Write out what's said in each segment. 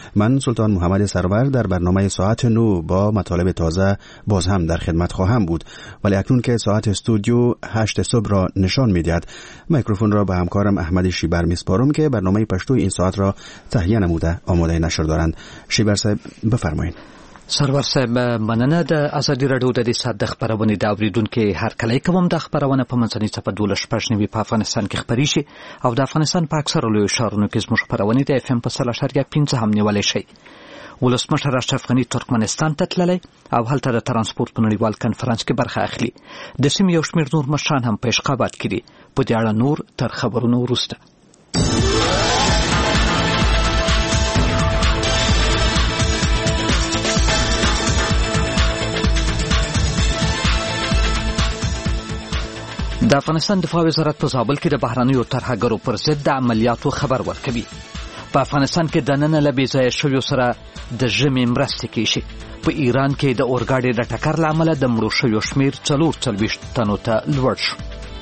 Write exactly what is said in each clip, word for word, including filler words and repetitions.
من سلطان محمد سرور در برنامه ساعت نو با مطالب تازه باز هم در خدمت خواهم بود، ولی اکنون که ساعت استودیو هشت صبح را نشان می‌دهد، میکروفون را به همکارم احمد شیبر میسپارم که برنامه پشتو این ساعت را تهیه نموده آماده نشر دارند. شیبر صاحب بفرمایید. سرور صاحب مننه. د ازادي رادیو د دې سات د خبرونه د اوریدونکو هر کله کوم د خبرونه په منځنۍ صفه دوله شپږ نیوي په افغانستان کې خبري شي او د افغانستان په اکثر لوی شهرونو کې زموږ خبرونه د اف ام په سل اشاریه پنځه هم نیولای شي. ولسمشر اشرف غنی ترکمنستان ته تللی او هلته د ترانسپورت په نړیوال کنفرانس کې برخه اخلي. د سیمې یو شمېر نور مشران هم په اشغابات کې دي. په دې اړه نور تر خبرونو وروسته. د افغانستان دفاع وزارت په زابل کې د بهرنیو ترهګرو پر ضد د عملیاتو خبر ورکوي. په افغانستان کې د نن له بیځایه شویو سره د ژمي مرستې کیږي. په ایران کې د اورګاډي د ټکر له امله د مړو شویو شمېر څلور څلوېښت تنو ته لوړ شو.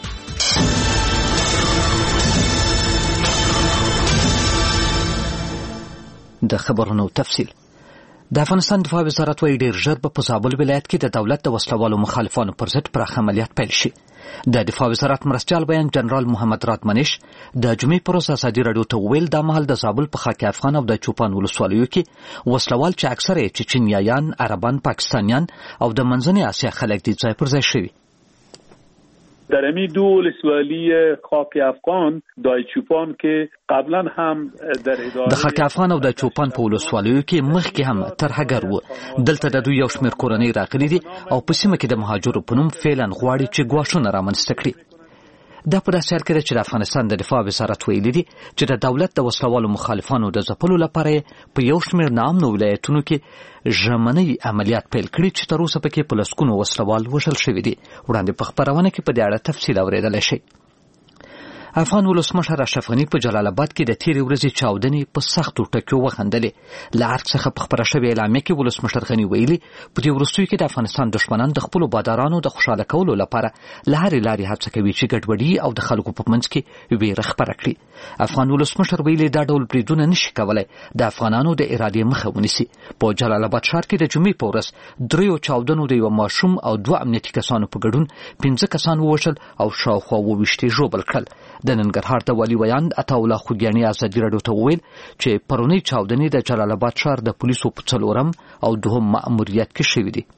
د خبرونو تفصیل. د افغانستان دفاع وزارت وايي ډېر ژر به په زابل ولایت کې د دولت د وسلوالو مخالفانو پر ضد پراخ عملیات پیل شي. د دفاع وزارت مرستیال بیان جنرال محمد رات منیش د جمعې پر ورځ ازادي رادیو ته ویل د مهال د زابل په خاک افغان او د چوپان ولسوالیو کې وسلوال چې اکثره یې چچنیایان، عربان، پاکستانیان او د منځنۍ اسیا خلک دي ځای پر ځای شوي. در امی دو ولسوالی خاک افغان دای چوپان که قبلا هم در اداره د خاک افغان او د چوپان په ولسوالیو کې مخکې هم ترهګر وو. دلته د دوی یو شمېر کورنۍ راغلي دي او په سیمه کې د مهاجرو په نوم فعلا غواړي چې ګواښونه رامنځته کړي. دا په داسې حال کې ده چې د افغانستان د دفاع وزارت ویلي دي چې د دولت د وسلوالو مخالفانو د ځپلو لپاره په یو شمېر ناامنو ولایتونو کې ژمنۍ عملیات پیل کړي چې تر اوسه پکې په لسګونو وسلوال وژل شوي دي. وړاندې په خبرونه کې په دې اړه تفصیل اورېدلی شئ. افغان ولسمشر اشرف غنی په جلال آباد کې د تیرې ورځې چاودنې په سختو ټکیو وخندلې. له ارګ څخه په خپره شوې اعلامیه کې ولسمشر غنی ویلي په دې وروستیو کې د افغانستان دښمنان د خپلو بادارانو د خوشحاله کولو لپاره له هرې لارې هڅه کوي چې ګډوډي او د خلکو په منځ کې ویره خپره کړي. افغان ولسمشر ویلي دا ډول بریدونه نشي کولی د افغانانو د ارادې مخه ونیسي. په جلال آباد ښار کې د جمعې په ورځ دریو چاودنو د یوه ماشوم او دوه امنیتي کسانو په ګډون پنځه کسان ووژل او شاوخوا اووه ویشت یې ژوبل کړل. د ننګرهار د والي ویاند عطاالله خوږیاڼي ازادي راډیو ته وویل چې پرونۍ چاودنې د جلال آباد ښار د پولیسو په څلورم او دوهم مأموریت کې شوي دي.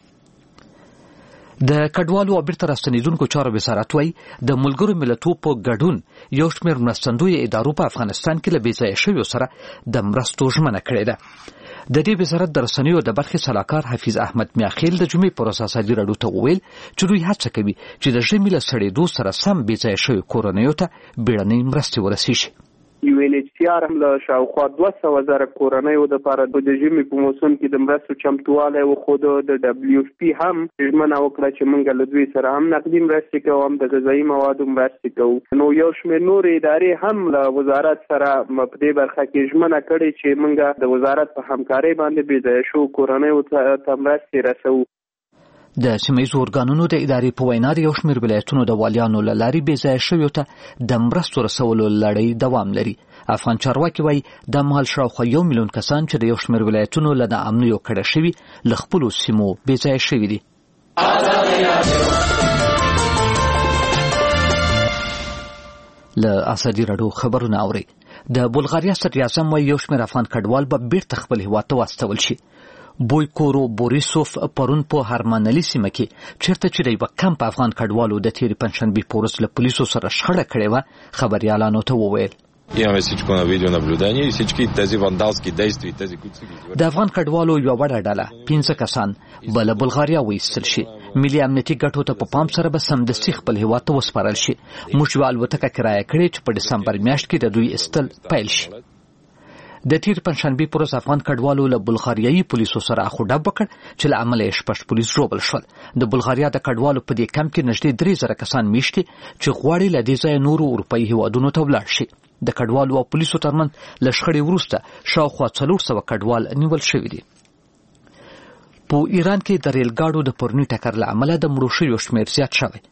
د کډوالو او بیرته راستنېدونکو چارو وزارت وايي د ملګرو ملتونو په ګډون یو شمېر مرستندویه ادارو په افغانستان کې له بېځایه شویو سره د مرستو ژمنه کړې ده. د دې وزارت د رسنیو د برخې سلاکار حفیظ احمد میاخیل د جمعې پر ورځ ازادي راډیو ته وویل چې دوی هڅه کوي چې د ژمي له سړېدو سره سم بېځایه شویو کورنیو ته بیړنۍ مرستې ورسیږي. یو ان ایچ سی آر هم له شاوخوا دوه سوه زره کورنیو دپاره د ژمي په موسم کې د مرستو چمتووالی وښوده. د ډبلیو اف پي هم ژمنه وکړه چې موږ له دوی سره هم نقدي مرستې کوو، هم د غذایي موادو مرستې کوو. نو یو شمېر نورې ادارې هم له وزارت سره په دې برخه کې ژمنه کړې چې موږ د وزارت په همکارۍ باندې بېځایه شوو کورنیو ته مرستې رسوو. د سیمهیزو ارګانونو د ادارې په وینا د یو شمېر ولایتونو د والیانو له لارې بېځایه شویو ته د مرستو رسولو لړۍ دوام لري. افغان چارواکي وایي د مهال شاوخوا یو میلیون کسان چې د یو شمېر ولایتونو له ناامنیو کډه شوي له خپلو سیمو بېځایه شوي دي. له ازادي راډیو خبرونه اورئ. د بلغاریا صدر اعظم وایي یو شمېر افغان کډوال به بیرته خپل هېواد ته واستول شي. بویکورو بوریسوف پرون په هرمانلي سیمه کې چېرته چې د یوه کمپ افغان کډوالو د تېرې پنجشنبې په ورځ له پولیسو سره شخړه کړې وه خبریالانو ته وویل د افغان کډوالو یوه وړه ډله پنځه کسان به له بلغاریا وایستل شي. ملي امنیتي ګټو ته په پام سره به سمدستي خپل هېواد ته وسپارل شي. موږ یوه الوتکه کرایه کړې چې په ډسمبر میاشت کې د دوی ایستل پیل شي. د تیر پنجشنبې پر ورځ افغان کډوالو له بلغاریایي پولیسو سره اخوډب وکړ چې له امله یې شپږ پولیس ژوبل شول. د بلغاریا د کډوالو په دې کمپ کې نږدې درې زره کسان میشتي چې غواړي له دې ځایه نورو اروپایي هېوادونو ته ولاړ شي. د کډوالو او پولیسو ترمنځ له شخړې وروسته شاوخوا څلور سوه کډوال نیول شوي دي. په ایران کې د ریل ګاډو د پروني ټکر له امله د مړو شویو شمېر زیات شوی.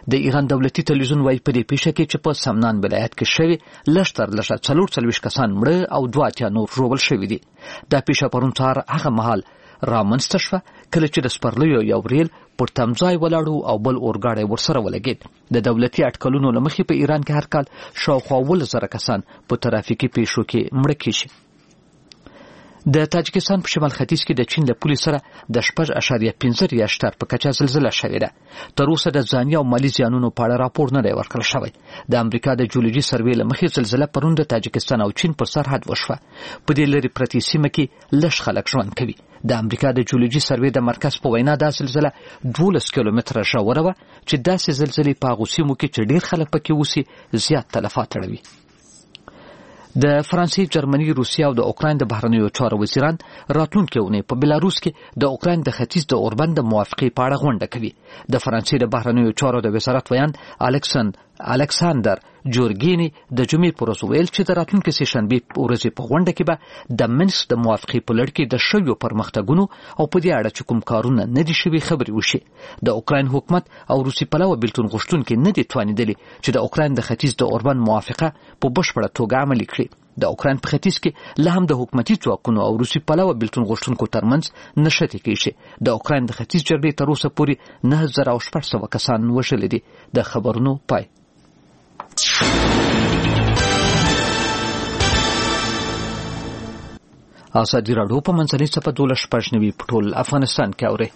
د ایران دولتي تلویزیون وايي په دې پیښه کې چې په سمنان ولایت کې شوې لږ تر لږه څلور څلوېښت کسان مړه او دوه اتیا نور ژوبل شوي دي. دا پیښه پرون سهار هغه مهال رامنځته شوه کله چې د سپرلیو یو ریل پر تمځای ولاړو او بل اورګاډی ورسره ولګېد. د دولتي اټکلونو له مخې په ایران کې هر کال شاوخوا اوولس زره کسان په ترافیکي پیښو کې مړه کېږي. د تاجکستان په شمال ختیځ کې د چین له پولې سره د شپږ اعشاریه پنځه ریشتر په کچه زلزله شوې ده. تر اوسه د ځاني او مالي زیانونو په اړه راپور نه دی ورکړل شوی. د امریکا د جیولوژي سروې له مخې زلزله پرون د تاجکستان او چین پر سرحد وشوه. په دې لرې پرتې سیمه کې لږ خلک ژوند کوي. د امریکا د جیولوژي سروې د مرکز په وینا دا زلزله دولس کیلومتره ژوره وه چې داسې زلزلې په هغو سیمو کې چې ډېر خلک پکې اوسي زیات تلفات اړوي. د فرانسې، جرمني، روسیې او د اوکراین د بهرنیو چارو وزیران راتلونکې اونۍ په بلاروس کې د اوکراین د ختیځ د اوربند د موافقې په اړه غونډه کوي. د فرانسې د بهرنیو چارو د وزارت ویان الکساندر الکساندر جورګینی د جمعې پر ورځ ویل چې د راتلونکې سې شنبې په ورځ په غونډه کې به د منسک د موافقې په لړ کې د شویو پرمختګونو او په دې اړه چې کوم کارونه نه دي شوي خبرې وشي. د اوکراین حکومت او روسي پلوه بېلتون غوښتونکي نه دي توانېدلي چې د اوکراین د ختیځ د اوربند موافقه په بشپړه توګه عملي کړي. د اوکراین په ختیځ کې له هم د حکومتي ځواکونو او روسي پلوه بېلتون غوښتونکو ترمنځ نښتې کېږي. د اوکراین د ختیځ جګړې تر اوسه پورې نه زره او شپږ سوه کسان وژلي دي. د خبرونو پای. ازادي راډیو په منځنۍ څپه دولس شپږ نوي په ټول افغانستان کې اوري.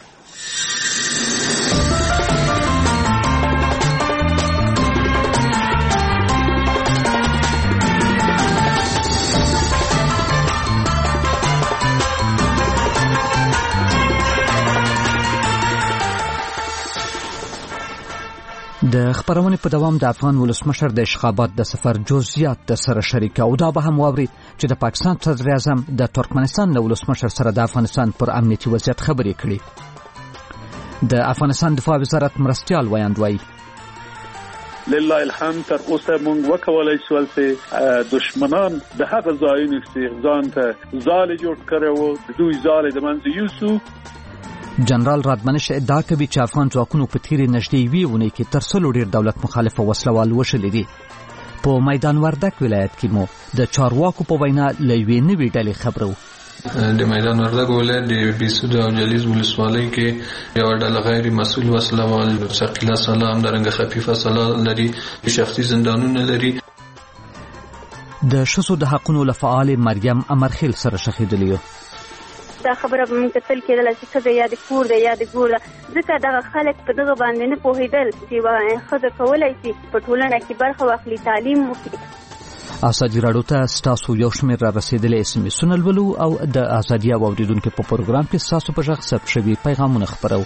د خبرونې په دوام د افغان ولسمشر د اشخابات د سفر جزئیات د سره شریک او دا به هم واوري چې د پاکستان صدر اعظم د ترکمنستان له ولسمشر سره د افغانستان پر امنیتي وضعیت خبرې کړي. د افغانستان دفاع وزارت مرستیال ویاند وایي لله الحمد تر اوسه مونږ وکولای شو چې دشمنان د هغه ځایونو چې ځان ته ځال جوړ کړو د دوی ځال د منځ یوسو. جنرال رادمنش ادعا کوي چې افغان ځواکونو په تیرې نږدې یوې اونۍ کې تر سلو ډېر دولت مخالفه وسلوال وشلي دي. په میدان وردک ولایت کې مو د چارواکو په وینا له یوې نوې ډلې خبرو. د میدان وردک ولایت د بیسود او جلیز ولسوالۍ کې یو ډله غیر مسؤل وسلوال ثقيله سلاح همدارنګه خفیفه سلاح لري، شخصي زندانونه لري. د ښځو د حقونو له فعال مریم امرخیل سره شخیدلی. دا خبره به موږ ته تل کېدله چې ښځه یا د کور ده یا د ګور ده، ځکه دغه خلک په دغه باندې نه پوهېدل چې ښځه کولی شي په ټولنه کې برخه واخلي، تعلیم وکړي. ازادي راډیو ته ستاسو یو شمېر را رسېدلي اس ام اسونه لولو او د ازادي او اورېدونکو په پروګرام کې ستاسو په غږ ثبت شوي پیغامونه خپرو.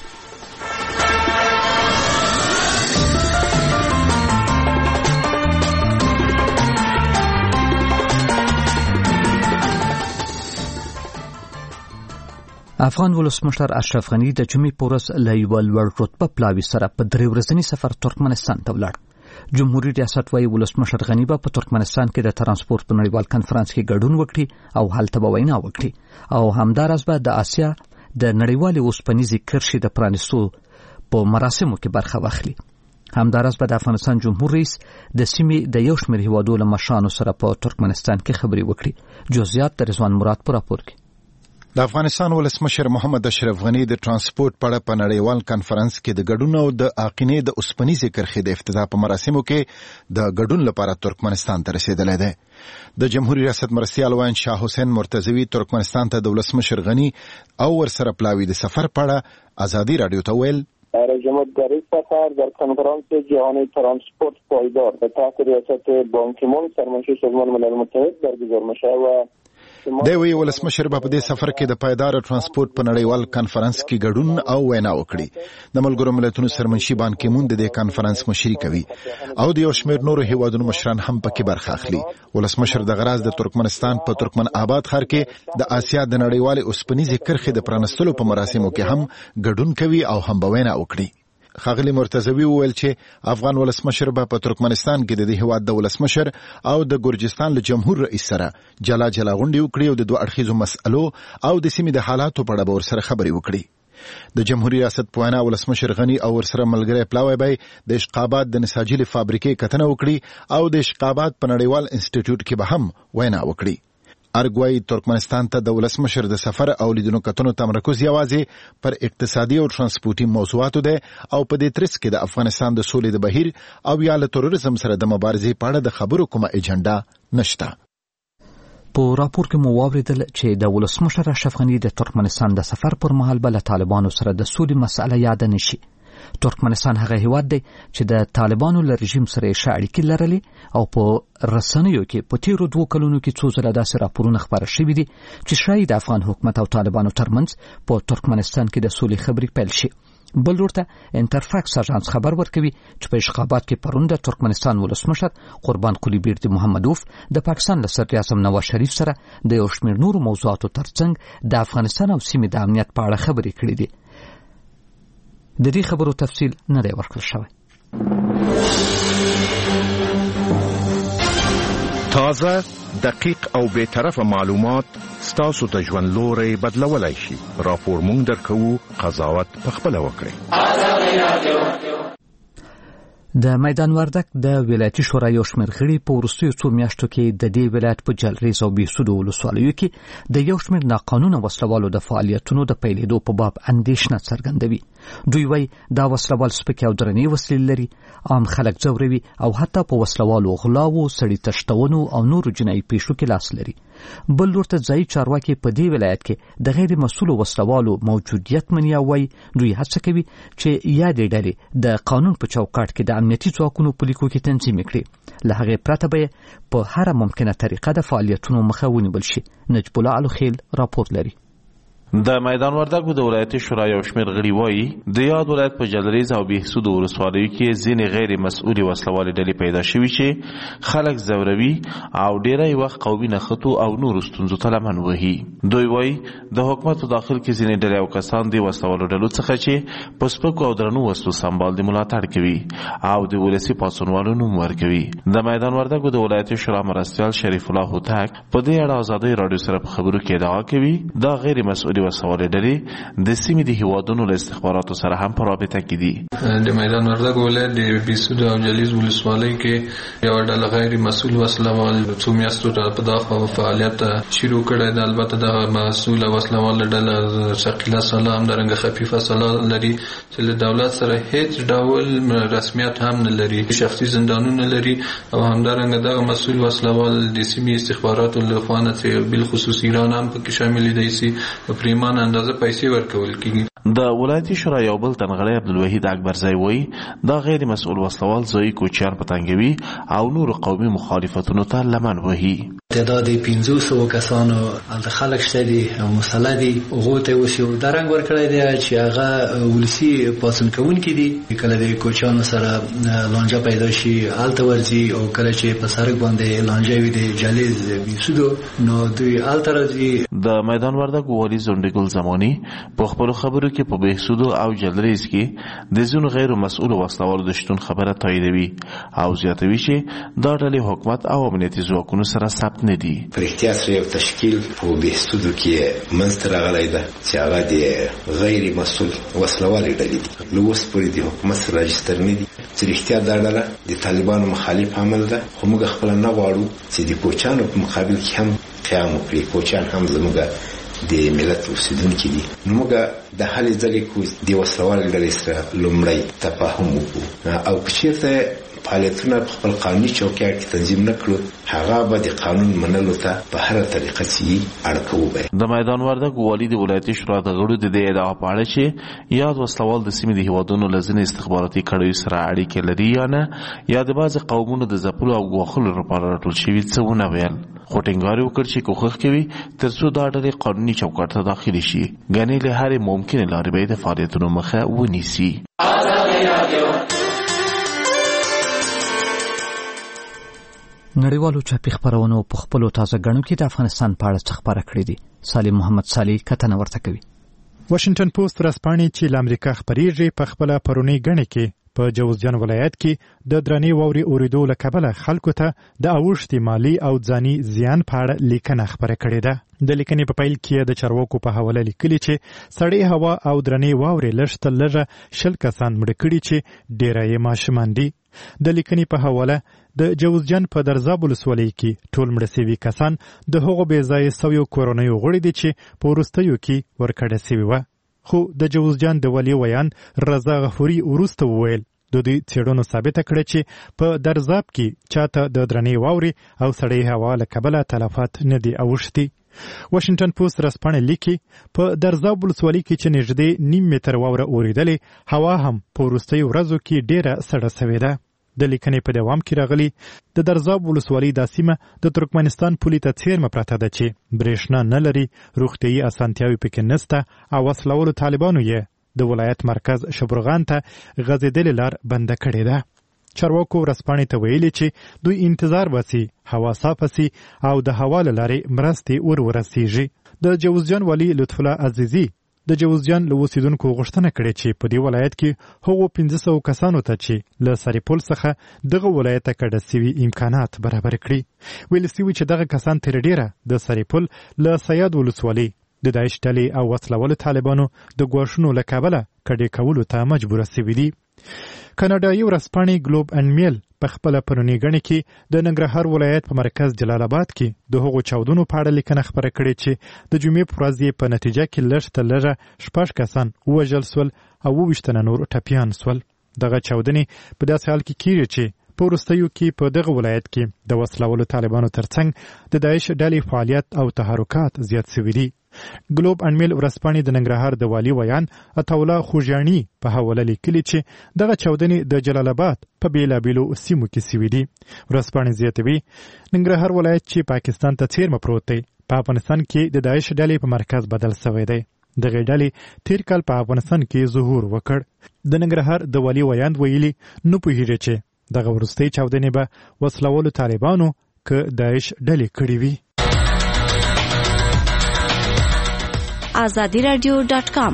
افغان ولسمشر اشرف غنی د جمعې په ورځ له یوه لوړ رتبه پلاوي سره په درې ورځني سفر ترکمنستان ته ولاړ. جمهوریت ریاست وايي ولسمشر غنی به په ترکمنستان کې د ترانسپورت په نړیوال کنفرانس کې ګډون وکړي او هلته به وینا وکړي او همداراز به د آسیا د نړیوالې اوسپنیزې کرښې د پرانیستو په مراسمو کې برخه واخلي. همداراز به د افغانستان جمهور رئیس د سیمې د یو شمېر هیوادو له مشرانو سره په ترکمنستان کې خبرې وکړي. جزئیات د رضوان مراد په راپور کې. د افغانستان ولسمشر محمد اشرف غنی د ترانسپورت په اړه په نړیوال کانفرنس کې د ګډون او د اقینې د اوسپنیزې کرښې د افتتاح په مراسمو کې د ګډون لپاره ترکمنستان ته رسیدلی دی. د جمهوریت ریاست مرستیال ویاند شاه حسین مرتضوی ترکمنستان ته د ولسمشر غنی او ورسره پلاوی د سفر په اړه ازادي راډیو ته ویل رجمت در این سفر در کنفرانس جهانی ترانسپورت پایدار به تحت ریاست بان کی مون سرمنشی سازمان ملل متحد برگزار میشه و دی وی ولسمشر په دې سفر کې د پایدار ترانسپورت په نړیوال کانفرنس کې ګډون او وینا وکړي. د ملګرو ملتونو سرمنشي بان کی مون د دې کانفرنس مشري کوي او د یو شمېر نورو هیوادونو مشران هم پکې برخه اخلي. ولسمشر د غراز د ترکمنستان په ترکمن آباد ښار کې د آسیا د نړیوالې اوسپنیزې کرښې د پرانستلو په مراسمو کې هم ګډون کوي او هم به وینا وکړي. خاغلی مرتضوی وویل چې افغان ولسمشر به په ترکمنستان کې د دې هیواد د ولسمشر او د ګرجستان له جمهور رئیس سره جلا جلا غونډې وکړي او د دوه اړخیزو مسألو او د سیمې د حالاتو په اړه به ورسره خبرې وکړي. د جمهوریت ریاست په وینا ولسمشر غني او ورسره ملګری پلاوی به د اشقابات د نساجي فابریکې کتنه وکړي او د اشقابات په نړیوال انسټیټیوټ کې به هم وینا وکړي. ارګوای ترکمنستان ته د ولسمشر د سفر او لیدنو کتنو تمرکز یوازې پر اقتصادي او ترانسپورتي موضوعاتو ده او په دې ترڅ کې د افغانستان د سولې د بهیر او یا له تروریزم سره د مبارزې په اړه د خبرو کومه اجنډا نشته. په راپور کې مو واوریدل چې د ولسمشر اشرف غني د ترکمنستان د سفر پر مهال به له طالبانو سره د سولې مسأله یاد نشي. ترکمنستان هغه هیواد دی چې د طالبانو له رژیم سره ښه اړیکې لرلې او په رسنیو کې په تیرو دوه کلونو کې څو ځله داسې راپورونه خپاره شوي دي چې ښایي د افغان حکومت او طالبانو ترمنځ په ترکمنستان کې د سولې خبرې پیل شي. بل ورته انټرفاکس اژانس خبر ورکوي چې په اشقابات کې پرون د ترکمنستان ولسمشر قربان قلی بیردی محمدوف د پاکستان له صدر اعظم نواز شریف سره د یو شمېر نورو موضوعاتو ترڅنګ د افغانستان او سیمې د امنیت په اړه خبرې کړې دي. د دې خبرو تفصیل نه دی ورکړل شوی. تازه، دقیق او بې طرفه معلومات ستاسو د ژوند لوري بدلولای شي. راپور مونږ درکوو، قضاوت پخپله وکړئ. د میدان وردک د ولایتي شورا یو شمېر غړي په وروستیو څو میاشتو کې د دې ولایت په جلریز او بهسودو ولسوالیو کې د یو شمېر ناقانونه وسلوالو د فعالیتونو د پیلېدو په باب اندېښنه څرګندوي. دوی وایي دا وسلوال سپکې او درنې وسلې لري، عام خلک ځوروي او حتی په وسلوالو غلاو، سړي تښتونو او نورو جنایي پیښو کې لاس لري. بل ورته ځایي چارواکي په دې ولایت کې د غیر مسؤلو وسلوالو موجودیت مني او وایي دوی هڅه کوي چې یادې ډلې د قانون په چوکاټ کې د امنیتي ځواکونو په لیکو کې تنظیم کړي. له هغې پرته به په هره ممکنه طریقه د فعالیتونو مخه ونیول شي. نجب الله الخیل راپور لري. د میدان وردګو د ولایتي شورا یو شمېر غړي وایي د یاد ولایت په جلریز او بهسودو ولسوالیو کې ځینې غیر مسؤلې وسلوالې ډلې پیدا شوي چې خلک ځوروي او ډیری وخت قومي نښتو او نورو ستونزو ته لمن وهي. دوی وایي د حکومت په داخل کې ځینې ډلې او کسان د وسلوالو ډلو څخه چې په سپکو او درنو وسلو سمبال د ملاتړ کوي او د ولسي پاڅونوالو نوم ورکوي. د میدان وردګو د ولایتي شورا مرستیال شریف الله هوتک په دې اړه ازادۍ راډیو سره په خبرو کې ادعا کوي دا غیر مسؤلې وسلوالې ډلې د سیمې د هیوادونو له استخباراتو سره هم په رابطه کې دي. د میدان وردګ ولایت د بهسودو او جلیز ولسوالۍ کې یو ډله غیر مسؤل وسلوال څو میاشتو په دغه فعالیت شروع کړی دی. البته د مسؤل وسلوال ډله ثقيله سلام درنګ خفیفه سلام لري چې له دولت سره هیڅ ډول رسمیت هم نه لري، شخصي زندانونه لري او همدارنګه دغه مسؤل وسلوال د سیمې استخباراتو له خوا نه چې بل خصوص ایران هم پکې شامل دی سي په پریمان اندازه پیسې ورکول کیږي. د ولایتي شورا یو بل تنغړی عبدالوحید اکبرزی وایي دا غیر مسؤل وسلوال ځایي کوچیان په تنګوي او نورو قومي مخالفتونو ته لمن وهي. تعداد پنځوسو کسانو د خلک شته دي مسله دي هغو ته اوس یو درنګ ورکړی دی چې هغه ولسي پاڅون کوونکي دي. کله د کوچیانو سره لانجه پیدا شي هلته ورځي او کله چې په سړک باندې لانجه وي د جلیز بهسودو نو دوی هلته راځي. د میدان وردګ والي ځونډیګل زماني په خپلو خبرو کې په بهسودو او جلریز کې د ځینو غیر مسؤلو وسلوالو د شتون خبره تاییدوي او زیاتوي چې دا ډلې حکومت او امنیتي ځواکونو سره ثبت نه دي. پر احتیاط سره یو تشکیل په بهسودو کې منځته راغلی ده چې هغه د غیر مسؤل وسلوالې ډلې دي. له اوس پورې د حکومت سره راجستر نه دي چې رښتیا دا ډله د طالبانو مخالف عمل ده، خو موږ خپله نه غواړو چې د کوچیانو په مقابل کې هم قیام وکړي. کوچیان هم زموږ د ملت اوسیدونکي دي. نو موږ د هلې ځلې کو د وسلوالې ډلې سره لومړی تفاهم وکړو او که چېرته فعالیتونه په خپل قانوني چوکاټ کې تنظیم نه کړو هغه به د قانون منلو ته په هره طریقه چې اړ کوو. د میدان وردګ والي د ولایتي شورا د غړو د دې ادعا په اړه چې یاد وسلوال د سیمې د هیوادونو له ځینې استخباراتي کړیو سره اړیکې لري یا نه یا د بعضې قومونو د ځپلو او ګواښلو لپاره راټول شوي څه ونه ویل. خو ټینګار یې وکړ چې کوښښ کوي تر څو دا ډلې قانوني چوکاټ ته داخلي شي، ګنې له هرې ممکنې لارې به یې د فعالیتونو مخه ونیسي. نړیوالو چاپي خپرونو په خپلو تازه ګڼو کې د افغانستان په اړه څه خپاره کړي دي. سالم محمد صالح کتنه ورته کوي. واشنگټن پوسټ ورځپاڼې چې له امریکا خپریږي په خپله پرونی ګڼې کې په جوزجان ولایت کې د درنې واورې اورېدو له کبله خلکو ته د اوښتې مالي او ځاني زیان په اړه لیکنه خپره کړې ده. د لیکنې په پیل کې د چارواکو په حواله لیکلي چې سړې هوا او درنې واورې لږ تر لږه شل کسان مړه کړي چې ډېری یې ماشومان دي. د لیکنې په حواله د جوزجان په درزاب ولسوالۍ کې ټول مړه سوي کسان د هغو بې ځایه سویو کورنیو غړي دي چې په وروستیو کې ورکړه سوي وه. خو د جوزجان د والي ویان رضا غفوري وروسته وویل د دوی څېړنو ثابته کړه چې په درزاب کې چاته د درنې واورې او سړې هوا له کبله تلفات نه دي اوښتي. واشنګټن پوسټ ورځپاڼه لیکي په درزاب ولسوالۍ کې چې نږدې نیم متر واوره اورېدلې، هوا هم په وروستیو ورځو کې ډېره سړه سوې ده. د لیکنې په دوام کې راغلي د درزاب ولسوالۍ دا سیمه د ترکمنستان پولې ته څیرمه پرته ده چې برېښنا نه لري، روغتیایي اسانتیاوې پکې نسته او وسلوالو طالبانو یې د ولایت مرکز شبرغان ته غځېدلې لار بنده کړې ده. چارواکو ورځپاڼې ته ویلي چې دوی انتظار باسي هوا صافه سي او د هوا له لارې مرستې ور ورسیږي. د جوزجان والي لطف الله عزیزي د جوزجان له اوسیدونکو غوښتنه کړې چې په دې ولایت کې هغو پنځه سوه کسانو ته چې له سرپل څخه دغه ولایت ته کډه سوي امکانات برابر کړي. ویل سوي چې دغه کسان تر ډېره د سرپل له سیاد ولسوالۍ د داعش ډلې او وسلوالو طالبانو د ګواښونو له کبله کډې کولو ته مجبوره سوي دي. کاناډایي ورځپاڼې ګلوب اینډ میل په خپله پرونۍ ګڼې کې د ننګرهار ولایت په مرکز جلال آباد کې د هغو چاودنو په اړه لیکنه خپره کړې چې د جمعې په ورځ یې په نتیجه کې لږ تر لږه شپږ کسان ووژل سول او اووه ویشت تنه نور ټپیان سول. دغه چاودنې په داسې حال کې کیږي چې په وروستیو کې په دغه ولایت کې د وسلوالو طالبانو ترڅنګ د داعش ډلې فعالیت او تحرکات زیات سوي دي. ګلوب اینډ میل ورځپاڼې د ننګرهار د والي ویان عطاالله خوږیاڼي په حواله لیکلي چې دغه چاودنې د جلال آباد په بېلابېلو سیمو کې سوي دي. ورځپاڼې زیاتوي ننګرهار ولایت چې پاکستان ته څیرمه پروت دی په افغانستان کې د داعش ډلې په مرکز بدل سوی دی. دغه ډلې تیر کال په افغانستان کې ظهور وکړ. د ننګرهار د والي ویان ویلي نه پوهېږي چې دغه وروستۍ چاودنې به وسلوالو طالبانو که داعش ډلې کړې وي. آزادی رادیو ډاٹ کام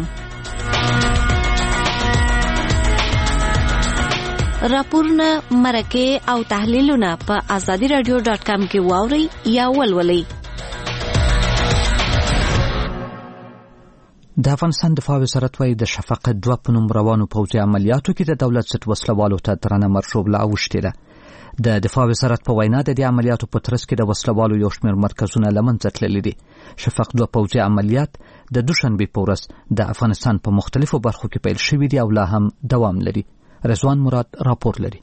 راپورونه، مرکې او تحلیلونه په آزادی رادیو ډاٹ کام کې واورئ یا ولولئ. د افغانستان دفاع وزارت وايي د شفق دوه په نوم روانو پوځي عملیاتو کې د دولت ضد وسلوالو ته درنه مرشوبله اوښتې ده. د دفاع وزارت په وینا د دې عملیاتو په ترڅ کې د وسلوالو یو شمېر مرکزونه له منځه تللي دي. شفق دوه پوځي عملیات د دوشنبې په ورځ د افغانستان په مختلفو برخو کې پیل شوي دي او لا هم دوام لري. رضوان مراد راپور لري.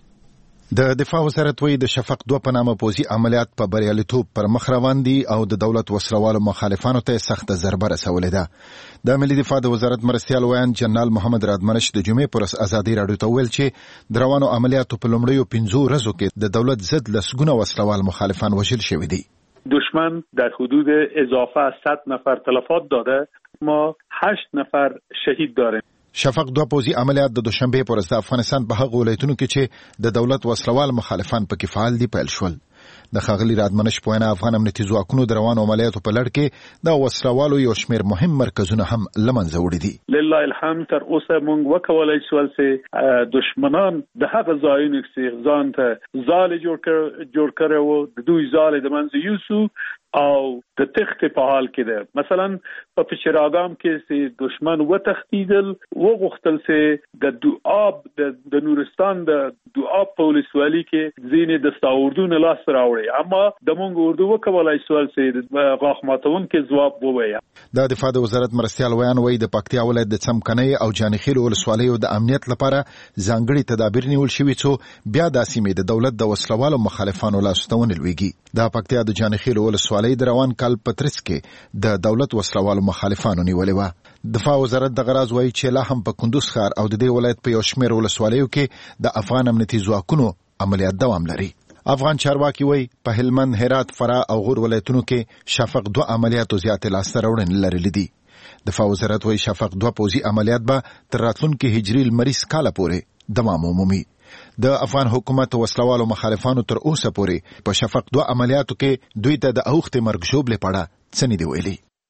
د دفاع وزارت وایي د شفق دوه په نامه پوځي عملیات په بریالیتوب پر مخ روان دي او د دولت وسلوالو مخالفانو ته سخته ضربه رسولې ده. د ملي دفاع د وزارت مرستیال ویان جنرال محمد رادمنش د جمعې پر ورځ ازادي راډیو ته ویل چې د روانو عملیاتو په لومړیو پنځو ورځو کې د دولت ضد لسګونه وسلوال مخالفان وژل شوي دي. دشمن در حدود اضافه از صد نفر تلفات داده، ما هشت نفر شهید داریم. شفق دوه پوځي عملیات د دوشنبې پر ورځ د افغانستان په هغو ولایتونو کې چې د دولت وسلوال مخالفان پکې فعال دي پیل شول. د ښاغلي رادمنش په وینا افغان امنیتي ځواکونو د روانو عملیاتو په لړ کې د وسلوالو یو شمېر مهم مرکزونه هم له منځه وړي دي. لله الحمد تر اوسه موږ وکولای شول چې دشمنان د هغه ځایونو کې ځان ته ځالې جوړ کړ جوړ کړي وو، د دوی ځالې د منځه یوسو او د تخت په حال کې ده. مثلا په پچراګام کې سي دشمن و تختیدل و غختل سي د دواب د نورستان د دواب پولیس والی کې زینې د ساوردون لاس راوړي، اما د مونږ اردو وکولای سوال سي غاښ ماتون کې ځواب ووایي. د دفاع د وزارت مرستیال ویان وایي د پکتیا ولایت د څمکنۍ او جانخیل ولسوالیو د امنیت لپاره ځانګړي تدابیر نیول شوي څو بیا د سیمې د دولت د وسلوالو مخالفانو لاسته ونلويږي. د پکتیا د جانخیل ولسوالۍ د روان کال په ترڅ کې د دولت وسلوالو مخالفانو نیولې وه. دفاع وزارت د غراز وایي چې لا هم په کندوز ښار او د دې ولایت په یو شمېر ولسوالیو کې د افغان امنیتي ځواکونو عملیات دوام لري. افغان چارواکي وایي په هلمند، هرات، فراه او غور ولایتونو کې شفق دوه عملیاتو زیاتې لاسته راوړنې لرلې دي. دفاع وزارت وایي شفق دوه پوځي عملیات به تر راتلونکي هجري لمریز کاله پورې دوام ومومي. د افغان حکومت وسلوالو مخالفانو تر اوسه پورې په شفق دوه عملیاتو کې دوی ته د اوښتې مرګ ژوبلې په اړه څه نه دي ویلي.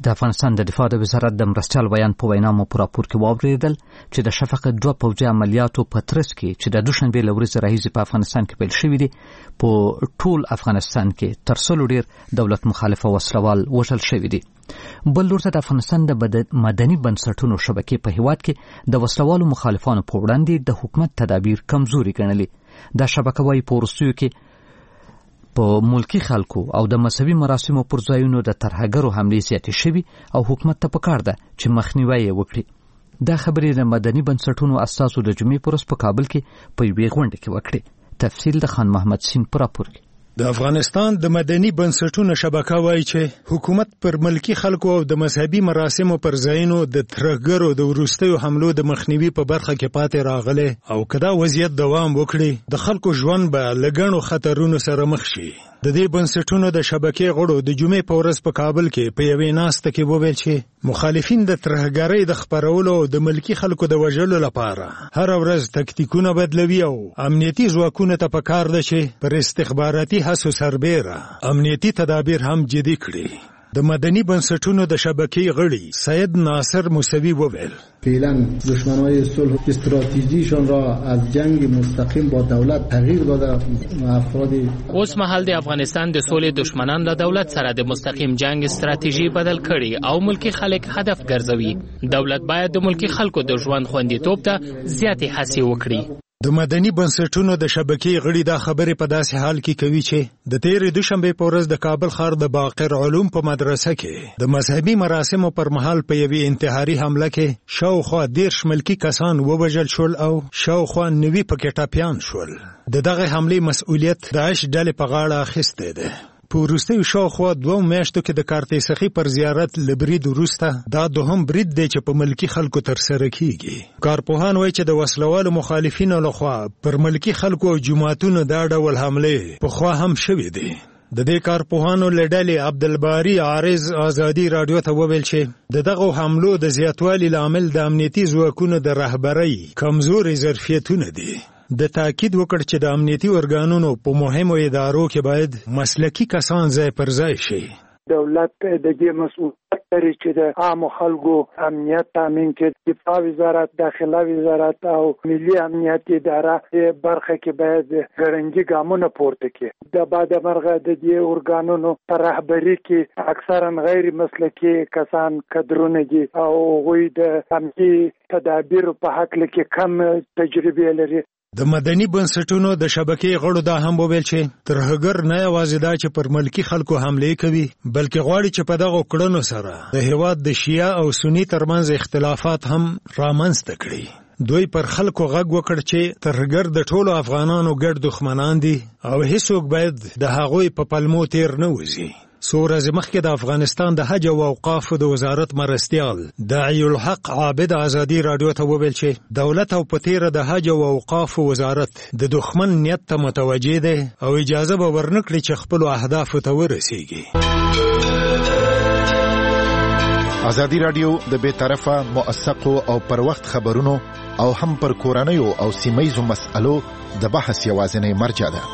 د افغانستان د دفاع د وزارت د مرستیال بیان په وینا مو په راپور کې واوریدل چې د شفق دوه پوځي عملیاتو په ترڅ کې چې د دوشنبې له ورځې راهیسې په افغانستان کې پیل شوي دي په ټول افغانستان کې تر سلو ډیر دولت مخالفه وسلوال وژل شوي دي. بل لورته د افغانستان د مدني بنسټونو شبکې په هیواد کې د وسلوالو مخالفانو په وړاندې د حکومت تدابیر کمزوري ګڼلي. دا شبکه وايي په وروستیو کې په ملکی خلکو او د مذهبي مراسمو پر ځایونو د ترهګرو حملې زیاتې شوي او حکومت ته پکار ده چې مخنیوی یې وکړي. دا خبرې د مدني بنسټونو اساسو د جمعې په ورځ په کابل کې په یوې غونډه کې وکړې. تفصیل د خان محمد سین په راپور کې. د افغانستان د مدني بنسټونو شبکه وایي چې حکومت پر ملکی خلکو او د مذهبي مراسمو پر ځایونو د ترهګرو د وروستیو حملو د مخنیوي په برخه کې پاتې راغلی او کدا وضعیت دوام وکړي د خلکو ژوند به له ګڼو خطرونو سره مخ شي. د دې بنسټونو د شبکې غړو د جمعې په ورځ په کابل کې په یوې ناسته کې وویل چې مخالفین د ترهګرۍ د خپرولو او د ملکی خلکو د وژلو لپاره هر ورځ تکتیکونه بدلوي او امنیتي ځواکونو ته پکار ده چې پر استخباراتي هڅو سربیره امنیتي تدابیر هم جدي کړي. د مدنی بنسټونو د شبکې غړي سید ناصر موسوی وویل فعلا دشمنای صلح استراتژیشون را از جنگ مستقیم با دولت تغییر داده. افراد اوس مهال د افغانستان د سولې دشمنان له دولت سره د مستقیم جنگ استراتیژي بدل کړي او ملکی خلک هدف ګرځوي. دولت باید د ملکی خلکو د ژوند خوندیتوب ته زیاتې هڅې وکړي. د مدني بنسټونو د شبکې غړي دا خبرې په داسې حال کې کوي چې د تیرې دوشنبې په ورځ د کابل ښار د باقر علوم په مدرسه کې د مذهبي مراسمو پر مهال په یوې انتحاري حمله کې شاوخوا دېرش ملکي کسان ووژل شول او شاوخوا نوي پکې ټپیان شول. د دغه حملې مسؤلیت داعش ډلې په غاړه اخیستی دی. په وروستیو شاوخوا دوه میاشتو کې د کارتیسخي پر زیارت له برید وروسته دا دوهم برید دی چې په ملکي خلکو ترسره کیږي. کارپوهان وایي چې د وسلوالو مخالفینو لخوا پر ملکي خلکو او جوماتونو دا ډول حملې پخوا هم شوې دي. د دې کارپوهانو له ډلې عبدالباري عارض ازادي راډیو ته وویل چې د دغو حملو د زیاتوالي لامل د امنیتي ځواکونو د رهبرۍ کمزوري ظرفیتونه دي. د تاکید وکړ چې د امنیتي ارګانونو په مهمو ادارو کې باید مسلکي کسان ځای پر ځای شي. دولت د دې مسؤلیت لري چې د عامو خلکو امنیت تامین کړي. دفاع وزارت، داخله وزارت او ملي امنیت اداره په برخه کې باید ګړندي ګامونه پورته کړي. د بعد مرغه د دې ارګانونو په رهبري کې اکثرا غیر مسلکي کسان کډرونه دي او غوی د امنیتي تدابیر په حق کې کم تجربه لري. د مدني بنسټونو د شبکې غړو دا هم وویل چې ترهګر نه یوازې دا چې پر ملکی خلکو حملې کوي بلکې غواړي چې په دغو کړنو سره د هیواد د شیعه او سنی ترمنځ اختلافات هم رامنځته کړي. دوی پر خلکو غږ وکړ چې ترهګر د ټولو افغانانو ګډ دښمنان دي او هیڅوک باید د هغوی په پلمو تیر نه وځي. څو ورځې مخکې د افغانستان د حج او اوقافو د وزارت مرستیال داعی الحق عابد ازادي راډیو ته وویل چې دولت او په تیره د حج او اوقافو وزارت د دښمن نیت ته متوجه دی او اجازه به ورنکړي چې خپلو اهدافو ته ورسیږي. ازادي راډیو د بې طرفه موثقو او پر وخت خبرونو او هم پر کورنیو او سیمهیزو مسألو د بحث یوازینۍ مرجع ده.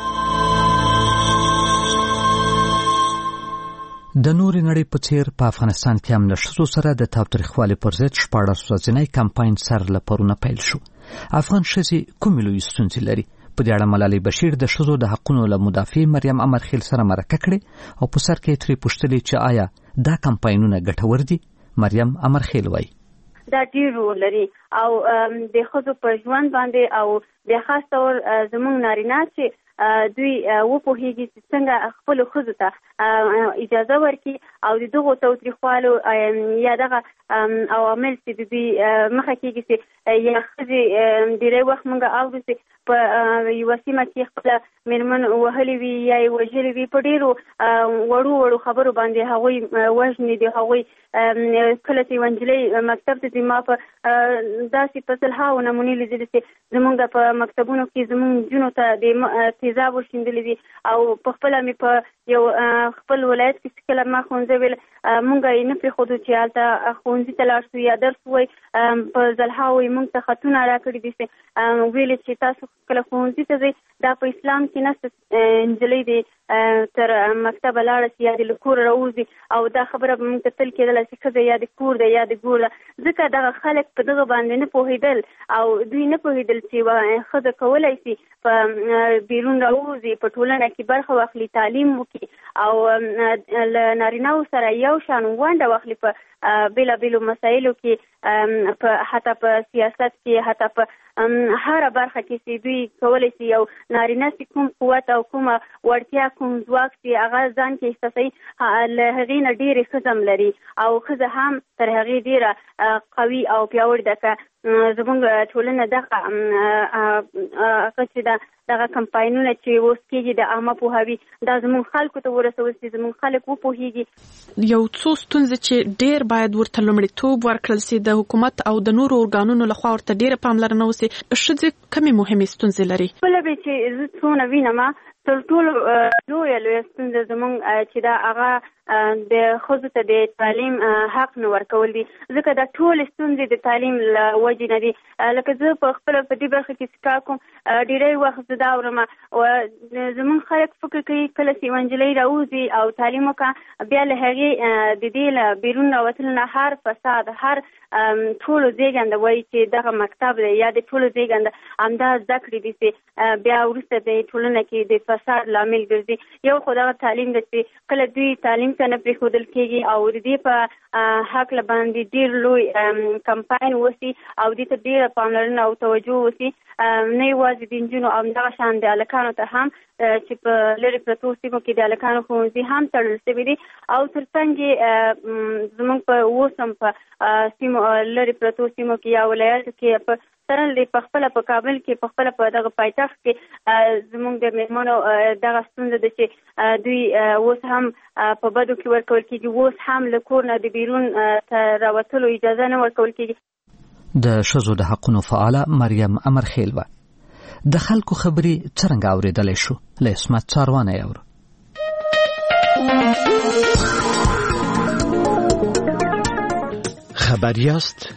د نورې نړۍ په څیر په افغانستان کې هم له ښځو سره د تاوتریخوالي پر ضد شپاړس ورځنی کمپاین سر له پرونه پیل شو. افغان ښځې کومې لویې ستونزې لري؟ په دې اړه ملالۍ بشیر د ښځو د حقونو له مدافع مریم امرخیل سره مرکه کړې او په سر کې ترې پوښتلې چې آیا دا کمپاینونه ګټور دي؟ مریم امرخیل وایي دا ډیر رول لري او د ښځو په ژوند باندې او د خاص تور زموږ نارینه چې دوی وپوهیږي چې څنګه خپل ښځو ته اجازه ورکړي او د دغو تاوتریخوالو یا دغه عوامل چې د دوی مخه کېږي چې یا ښځې ډېری وخت موږ اورو چې په یوه سیمه کې خپله مېرمن وهلې وي یا یې وژلې وي په ډېرو وړو وړو خبرو باندې هغوی وژني دي. هغوی کله چې یوه نجلۍ مکتب ته ځي ما په داسې په سلهاوو نمونې لیدلې چې زموږ په مکتبونو کې زموږ نجونو ته د تیزاب وشیندلې دي او په خپله مې په یو خپل ولایت کې کله ما ښوونځی ویل مونږ یې نه پرېښودو چې هلته ښوونځي ته لاړ شو یا درس ووایي په زلهاو یې مونږ ته خطونه راکړي دي چې ویلې چې تاسو کله ښوونځي ته ځئ دا په اسلام کې نشته نجلۍ دې تر مکتبه لاړه شي یا دې له کوره راوځي او دا خبره به مونږ ته تل کېدله چې ښځه یا د کور ده یا د ګور ده ځکه دغه خلک په دغه باندې نه پوهېدل او دوی نه پوهېدل چې یوه ښځه کولی شي په بیرون راوځي په ټولنه کې برخه واخلي تعلیم وکړي او له نارینهو سره یو شان ونډه واخلي په بېلابېلو مسایلو کې په حتی په سیاست کې حتی په هره برخه کې چې دوی کولی شي یو نارینه چې کوم قوت او کومه وړتیا کوم ځواک چې هغه ځان کې احساسوي له هغې نه ډېرې ښځه هم لري او ښځه هم تر هغې ډېره قوي او پیاوړې ده که زموږ ټولنه دغه هغه چې ده دغه کمپاینونه چې اوس کېږي د عامه پوهاوي دا زموږ خلکو ته ورسول چې زموږ خلک وپوهېږي. یو څو ستونزې چې ډېر باید ورته لومړیتوب ورکړل سي د حکومت او د نورو ارګانونو لخوا ورته ډېره پاملرنه وسي. ښځې کومې مهمې ستونزې لري؟ خپله به چې زه څونه وینم تر ټولو لویه لویه ستونزه زموږ چې دا هغه د ښځو ته د تعلیم حق نه ورکول دي ځکه دا ټولې ستونزې د تعلیم له وجې نه دي. لکه زه په خپله په دې برخه کې چې کار کوم ډېری وخت زه دا اورم زموږ خلک فکر کوي کله چې یوه نجلۍ راوځي او تعلیم وکړه بیا له هغې د دې له بیرون راوتلو نه هر فساد هر ټولو زېږنده وایي چې دغه مکتب دی یا د ټولو زېږنده همدا زده کړې دي چې بیا وروسته د ټولنه کې د فساد لامل ګرځي. یو خو دغه تعلیم دی چې کله دوی تعلیم ته نه پرېښودل کېږي او د دې په هکله باندې ډېر لوی کمپاین وسي او دې ته ډېره پاملرنه او توجه وسي نه یوازې د نجونو او همدغه شان د هلکانو ته هم چې په لرې پرتو سیمو کې د هلکانو ښوونځي هم تړل شوي دي او تر څنګ یې زموږ په اوس هم په سیمو لرې پرتو سیمو کې یا ولایاتو کې په تړل دی په خپله په کابل کې په خپله په دغه پایتخت کې زموږ د مېرمنو دغه ستونزه ده چې دوی اوس هم په بدو کې ورکول کېږي اوس هم له کور نه د بیرون ته راوتلو اجازه نه ورکول کېږي. د ښځو د حقونو فعاله مریم امرخیل وه. د خلکو خبرې څرنګه اورېدلی شو؟ له عصمت څاروانه یې اورو. خبر یاست؟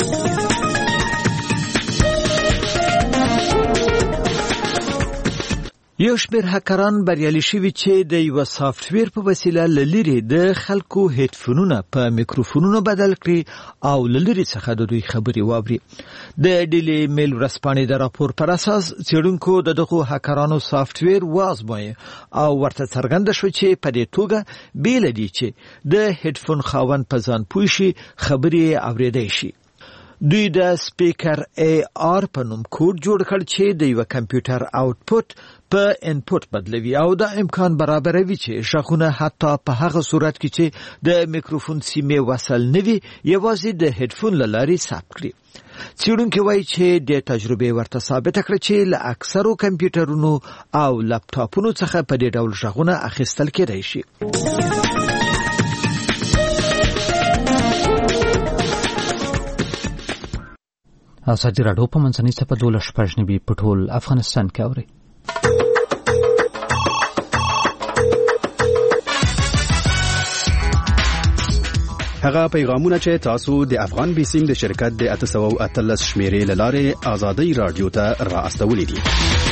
یو شمېر هکران بریالي شوي چې د یوه سافټویر په وسیله له لرې د خلکو هیډفونونه په میکروفونونو بدل کړي او له لرې څخه د دوی خبرې واوري. د ډیلی میل ورځپاڼې د راپور پر اساس څېړونکو د دغو هکرانو سافټویر وازمویه او ورته څرګنده شوه چې په دې توګه بېله دي چې د هیډفون خاوند په ځان پوه شي خبرې اورېدی شي. دوی د سپیکر ای آر په نوم کوډ جوړ کړ چې د یو کمپیوټر آوټپوټ په انپوټ بدلوي او دا امکان برابروي چې شخونه حتی په هغه صورت کې چې د میکروفون سیمې وصل نه وي یوازې د هیډفون له لارې ثبت کړي. څېړونکي وایي چې د تجربې ورته ثابته کړه چې له اکثرو کمپیوټرونو او لپټاپونو څخه په دې ډول غږونه اخیستل کېدای شي. ازادي راډیو په منځنۍ څپه دولس شپږ نوي په ټول افغانستان کې اوري. هغه پیغامونه چې تاسو د افغان بیسیم د شرکت د اته سوه او اتلس شمیرې له لارې ازادي راډیو ته را استولي دي.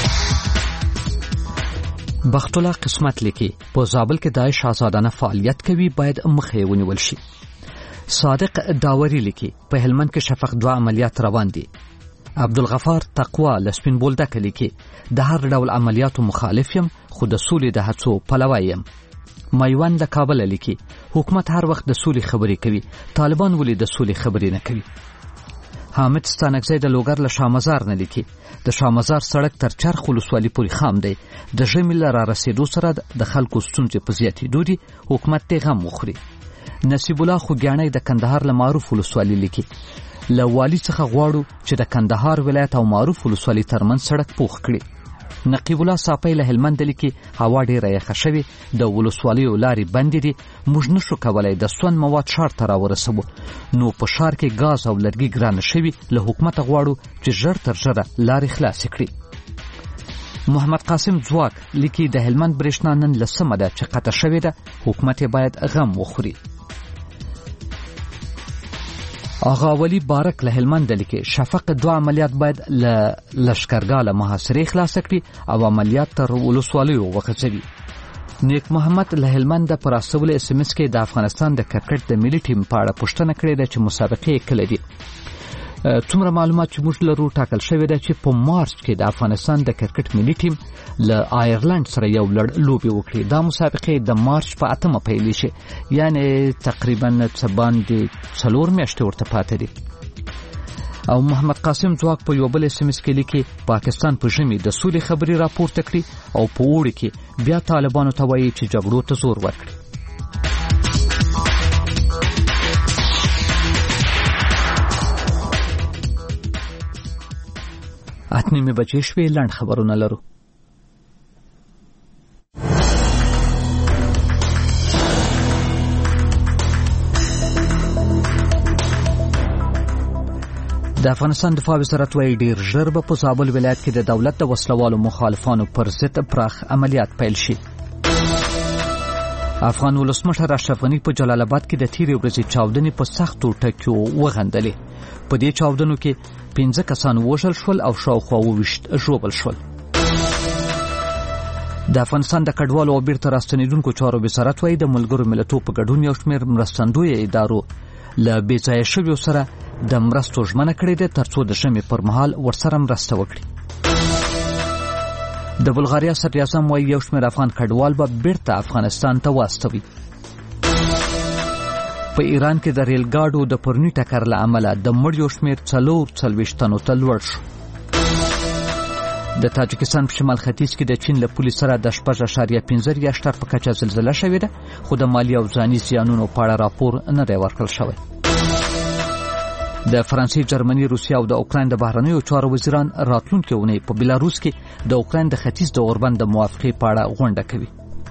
بختوله قسمت لیکي په زابل کې داعش آزادانه فعالیت کوي باید مخه ونیول شي. صادق داوري لیکي په هلمند کې شفق دوه عملیات روان دي. عبدالغفار تقوا لسپین بولدک لیکي د هر ډول عملیاتو مخالف یم خو د سولې د هڅو پلوی یم. مایوان د کابل لیکي حکومت هر وخت د سولې خبرې کوي طالبان ولې د سولې خبرې نه کوي. حامد ستانکزی د لوګر له شامزار نه لیکي د شامزار سړک تر چرخ ولسوالۍ پورې خام دی د ژمي له را رسېدو سره د خلکو ستونزې په زیاتېدو دي حکومت ته غم وخوري. نصیب الله خوګیاڼی د کندهار له معروف ولسوالۍ لیکي له والي څخه غواړو چې د کندهار ولایت او معروف ولسوالۍ ترمنځ سړک پوخ کړي. نقیب الله صافی له هلمند لیکي هوا ډېره یخه شوې د ولسوالیو لارې بندې دي موږ نشو کولی د سون مواد ښار ته راورسوو نو په ښار کې ګاز او لرګي ګرانه شوي له حکومته غواړو چې ژر تر ژره لارې خلاصې کړي. محمد قاسم ځواک لیکي د هلمند برېښنا نن لسمه ده چې قطع شوې ده، حکومت باید غم وخوري. آغا ولی بارک له هلمند لیکي شفق دوه عملیات باید له لشکرګاه له محاصرې خلاص کړي او عملیات تر ولسوالیو وغځوي. نیک محمد له هلمند پر اسول اس ام اس کې د افغانستان د کرکټ د ملي ټیم په اړه پوښتنه کړې ده چې مسابقې کله دي. څومره معلومات چې موږ لرو ټاکل شوی ده چې په مارچ کې د افغانستان د کرکټ ملي ټیم له آیرلند سره یو لړ لوبې وکړي. دا مسابقې د مارچ په اتمه پیل شي، یعنی تقریبا څه باندې څلور میاشتې ورته پاتې دي. او محمد قاسم ځواک په یو بل اس ام اس کې لیکي پاکستان په ژمي د سولې خبري راپورته کړي او په اوړي کې بیا طالبانو ته وایي چې جګړو ته زور ورکړي. اتنیمې بجې شوې، لنډ خبرونه لرو. د افغانستان دفاع وزارت وايي ډیر ژر به په زابل ولایت کې د دولت د وسلوالو مخالفانو پر ضد پراخ عملیات پیل شي. افغان ولسمشر اشرف غني په جلال آباد کې د تیرې ورځې چاودنې په سختو ټکیو وغندلې. په دې چاودنو کې پنځه کسان وژل شول او شاوخوا اوویشت ژوبل شول. د افغانستان د کډوالو او بیرته راستنېدونکو چارو وزارت وايي د ملګرو ملتونو په ګډون یو شمېر مرستندویه ادارو له بې ځایه شویو سره د مرستو ژمنه کړې ده ترڅو د ژمي پر مهال ورسره مرسته وکړي. د بلغاریا صدر اعظم وايي یو شمېر افغان کډوال به بیرته افغانستان ته واستوي. په ایران کې د ریل ګاډو د پرني ټکر له امله د مړیو شمېر څلور څلوېښت تنو ته لوړ شو. د تاجکستان په شمال ختیځ کې د چین له پولې سره د شپږ اعشاریه پنځه ریشتر په کچه زلزله شوې ده، خو د مالي او ځاني زیانونو په اړه راپور نه دی ورکړل شوی. د فرانسې، جرمني، روسیه او د اوکراین د بهرنیو چارو وزیران راتلونکې اونۍ په بلاروس کې د اوکراین د ختیځ د اوربند د موافقې په اړه غونډه کوي.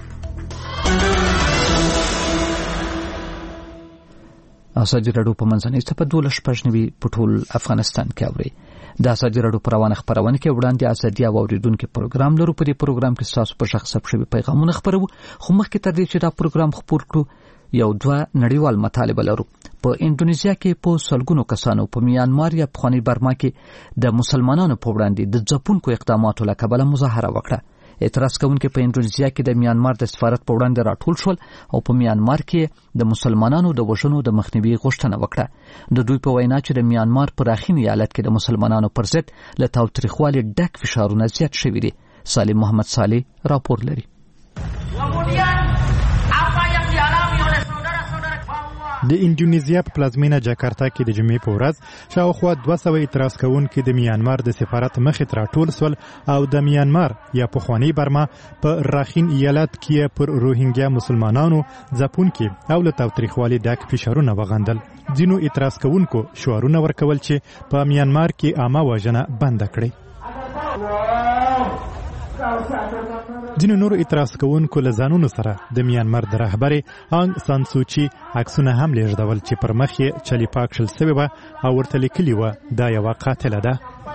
ازادي راډیو په منځنۍ صفحه دولس شپږ نوي په ټول افغانستان کې اوري. د ازادي راډیو په روانه خپرونه کې وړاندې ازادي او اوریدونکو پروګرام لرو. په دې پروګرام کې تاسو په شخص ثبت شوي پیغامونه خبرو، خو مخکې تر دې چې دا پروګرام خپور کړو یو دوه نړیوال مطالب لرو. په انډونیزیا کې په سلګونو کسانو په میانمار یا پخوانی برما کې د مسلمانانو په وړاندې د ځپونکو اقداماتو له کبله مظاهره وکړه. اعتراض کوونکي په انډونیزیا کې د میانمار د سفارت په وړاندې راټول شول او په میانمار کې د مسلمانانو د وژنو د مخنیوي غوښتنه وکړه. د دوی په وینا چې د میانمار په راخین ایالت کې د مسلمانانو پر ضد له تاوتریخوالي ډک فشارونه زیات شوي دي. سالم محمد صالح راپور لري. د انډونیزیا په پلازمینه جاکارتا کې د جمعې په ورځ شاوخوا دوه سوه اعتراض کوونکي د میانمار د سفارت مخې ته راټول سول او د میانمار یا پخوانی برما په راخین ایالت کې پر روهینګیا مسلمانانو ځپونکي او له تاوتریخوالي ډک فشارونه وغندل. ځینو اعتراض کوونکو شعارونه ورکول چې په میانمار کې عامه وژنه بند کړي. ځینو نورو اعتراض کوونکو له ځانونو سره د میانمار د رهبرې آنګ سان سوچي عکسونه هم لیږدول چې پر مخ یې چلی پاک شل سوې وه او ورته لیکلي وه دا یوه قاتله ده.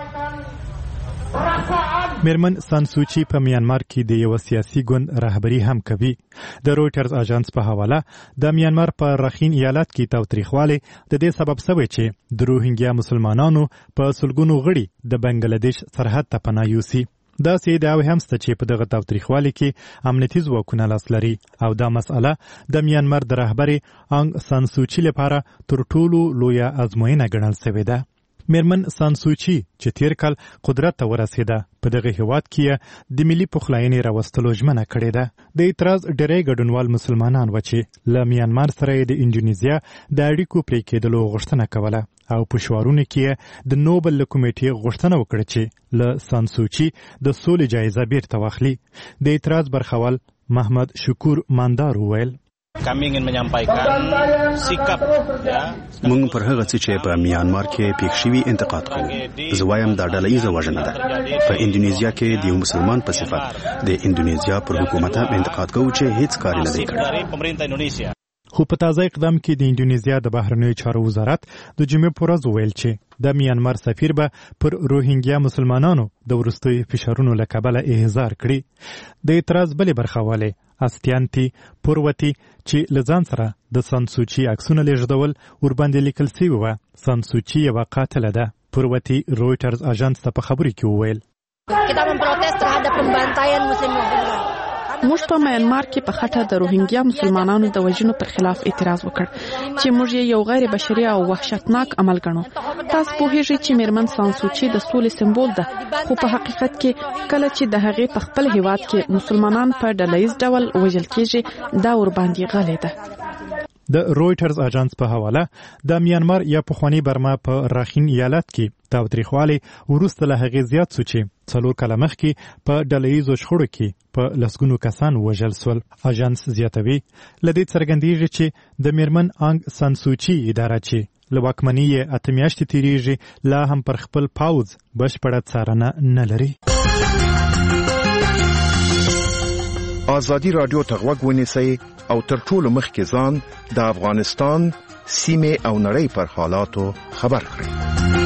میرمن سان سوچي په میانمار کې د یو سیاسي ګوند رهبري هم کوي. د رویټرز اژانس په حواله د میانمار په رخین ایالت کې تاوتریخوالی د دې سبب شوی چې د روهینګیا مسلمانانو په سلګونو غړي د بنگلاديش سرحد ته پناه یوسي. دا سې دا هم ست چې په دغه تاوتریخوالي کې امنیتي ځواکونه لاس لري او دا مسأله د میانمار د رهبرې آنګ سان سوچي لپاره تر ټولو لویه ازموینه ګڼل شوې ده. میرمن سان سوچي چې تیر کال قدرت ته ورسېده په دغه هیواد کې د ملي پخلاینې راوستلو ژمنه کړې ده. د اعتراض ډېری ګډونوال مسلمانان و چې له میانمار سره د انډونیزیا د اړیکو پرې کېدلو غوښتنه کوله او په شعارونو کې د نوبل کمیټې غوښتنه وکړه چې له سان سوچي د سولې جایزه بیرته واخلي. د اعتراض برخوال محمد شکور ماندار وویل kami ingin menyampaikan sikap ya موږ پر هغه څه چې په میانمار کې پیښ شوی انتقاد کوو. زه وایم دا ډله ایزه وژنه ده. په انډونیزیا کې د یو مسلمان په صفت د انډونیزیا پر حکومت هم انتقاد کوو چې هیڅ کار نه دی کړی. خو په تازه اقدام کې د انډونیزیا د بهرنیو چارو وزارت د جمعې په ورځ وویل چې د میانمار سفیر به پر روهینګیا مسلمانانو د وروستیو فشارونو له کبله احضار کړي. د اعتراض بلې برخه والے استیانتی پوروتی چې له ځان سره د سانسوچي عکسونه لیږدول ورباندې لیکل سوي وه. سانسوچي یوه قاتله ده. پوروتی رویټرز اژانس ته په خبرو کې وویل موږ په میانمار کې په خټه د روهینګیا مسلمانانو د وژنو پر خلاف اعتراض وکړ چې موږ یې یو غیر بشري او وحشتناک عمل ګڼو. تاسو پوهیږئ چې میرمن سانسوچي د سولې سمبول ده، خو په حقیقت کې کله چې د هغې په خپل هیواد کې مسلمانان په ډلهییز ډول وژل کېږي دا ورباندې غلې ده. د رویټرز اژانس په حواله د میانمار یا پخوانی برما په راخین ایالت کې تاوتریخوالی وروسته له هغې زیات سو چې څلور کاله مخکې په ډلهییزو شخړو کې په لسګونو کسان وژل سول. اژانس زیاتوي له دې څرګندېږي چې د میرمن آنګ سان سوچي اداره چې له واکمنۍ یې اته میاشتې تېرېږي لا هم پر خپل پوځ بشپړه څارنه نه لري. آزادی رادیو ته غوږ ونیسئ او تر ټولو مخکې ځان د افغانستان سیمې او نړۍ پر حالاتو خبر کړئ.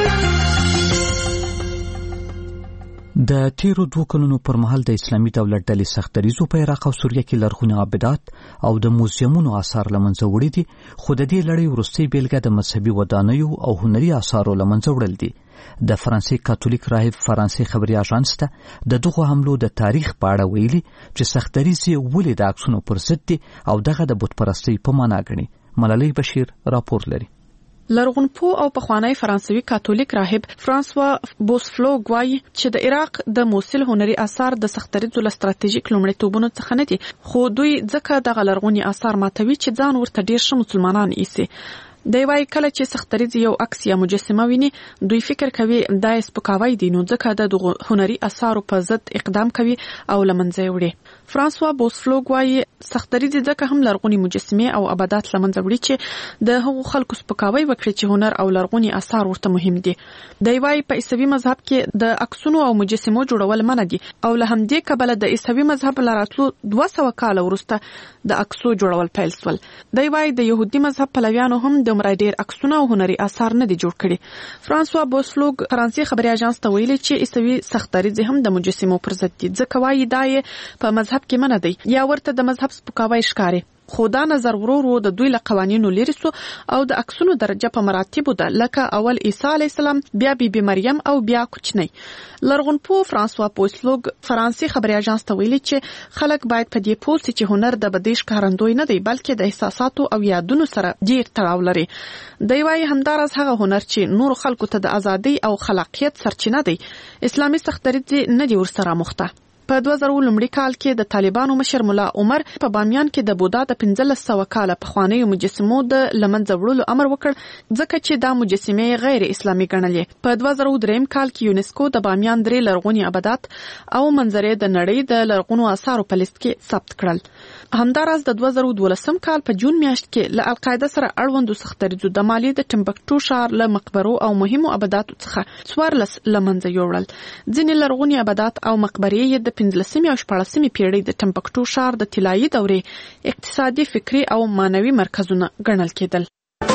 د تیرو دوه کلونو پر مهال د اسلامي دولت ډلې سختدریزو په عراق او سوریه کې لرغوني عابدات او د موزیمونو آثار له منځه وړي دي، خو د دې لړۍ وروستۍ بیلګه د مذهبي ودانیو او هنري آثارو له منځه وړل دي. د فرانسې کاتولیک راهب فرانسې خبري اژانس ته د دغو حملو د تاریخ په اړه ویلي چې سختدریز یې ولې د عکسونو پر ضد دي او دغه د بتپرستۍ په معنا ګڼي. ملالۍ بشیر راپور لري. لرغونپوه او پخوانی فرانسوي کاتولیک راهب فرانسوا بوسفلوګ وایي چې د عراق د موصل هنري آثار د سختدریزو له ستراتیژیک لومړیتوبونو څخه نه دي، خو دوی ځکه دغه لرغوني آثار ماتوي چې ځان ورته ډېر ښه مسلمانان ایسي. دی وايي کله چې سختدریز یو عکس یا مجسمه ویني دوی فکر کوي دا یې سپکاوی دی، نو ځکه د دغو هنري آثارو په ضد اقدام کوي او له منځه یې وړي. فرانسوا بوسفلوګ وایي سختدریز ځکه هم لرغوني مجسمې او ابدات له منځه وړي چې د هغو خلکو سپکاوی وکړي چې هنر او لرغوني آثار ورته مهم دي. دی وايي په عیسوي مذهب کې د عکسونو او مجسمو جوړول منع دي او له همدې کبله د عیسوي مذهب له راتلو دوه سوه کاله وروسته د عکسو جوړول پیل سول. دی وايي د یهودي مذهب پلویانو هم د دومره ډېر عکسونه او هنري آثار نه دي جوړ کړي. فرانسوا بوسفلوګ فرانسې خبري اژانس ته ویلي چې عیسوي سختدریز هم د مجسمو پر ضد دي، ځکه وايي دا یې په مذهب کې منع دی یا ورته د مذهب سپکاوی ښکاري. خو دا نظر ورو ورو د دوی له قوانینو لرې سو او د عکسونو درجه په مراتبو ده، لکه اول عیسی علیه السلام، بیا بیبي مریم او بیا کوچنی. لرغونپوه فرانسوا بوسفلوګ فرانسې خبري اژانس ته ویلي چې خلک باید په دې پوه سي چې هنر د بدیش ښکارندوی نه دی بلکې د احساساتو او یادونو سره ډیر تړاو لري. دی وايي همداراز هغه هنر چې نور خلکو ته د ازادۍ او خلاقیت سرچینه دی، اسلامي سختدریز نه دی ورسره مخته. په دوه زره لومړي کال کې د طالبانو مشر ملا عمر په بامیان کې د بودا د پنځلس سوه کاله پخوانیو مجسمو د له منځه وړلو امر وکړ، ځکه چې دا مجسمې غیر اسلامي ګڼلې. په دوه زره درېیم کال کې یونسکو د بامیان درې لرغوني ابدات او منظرې د نړۍ د لرغونو آثارو په لیست کې ثبت کړل. همداراز د دوه زره دولسم کال په جون میاشت کې له القاعده سره اړوندو سختدریزو د مالي د ټمبکټو ښار له مقبرو او مهمو ابداتو څخه څوارلس له منځه یوړل. ځینې لرغوني ابدات او مقبرې یې د پنځلسمې او شپاړسمې پیړۍ د ټمبکټو ښار د طلایي دورې اقتصادي، فکري او معنوي مرکزونه ګڼل کېدل.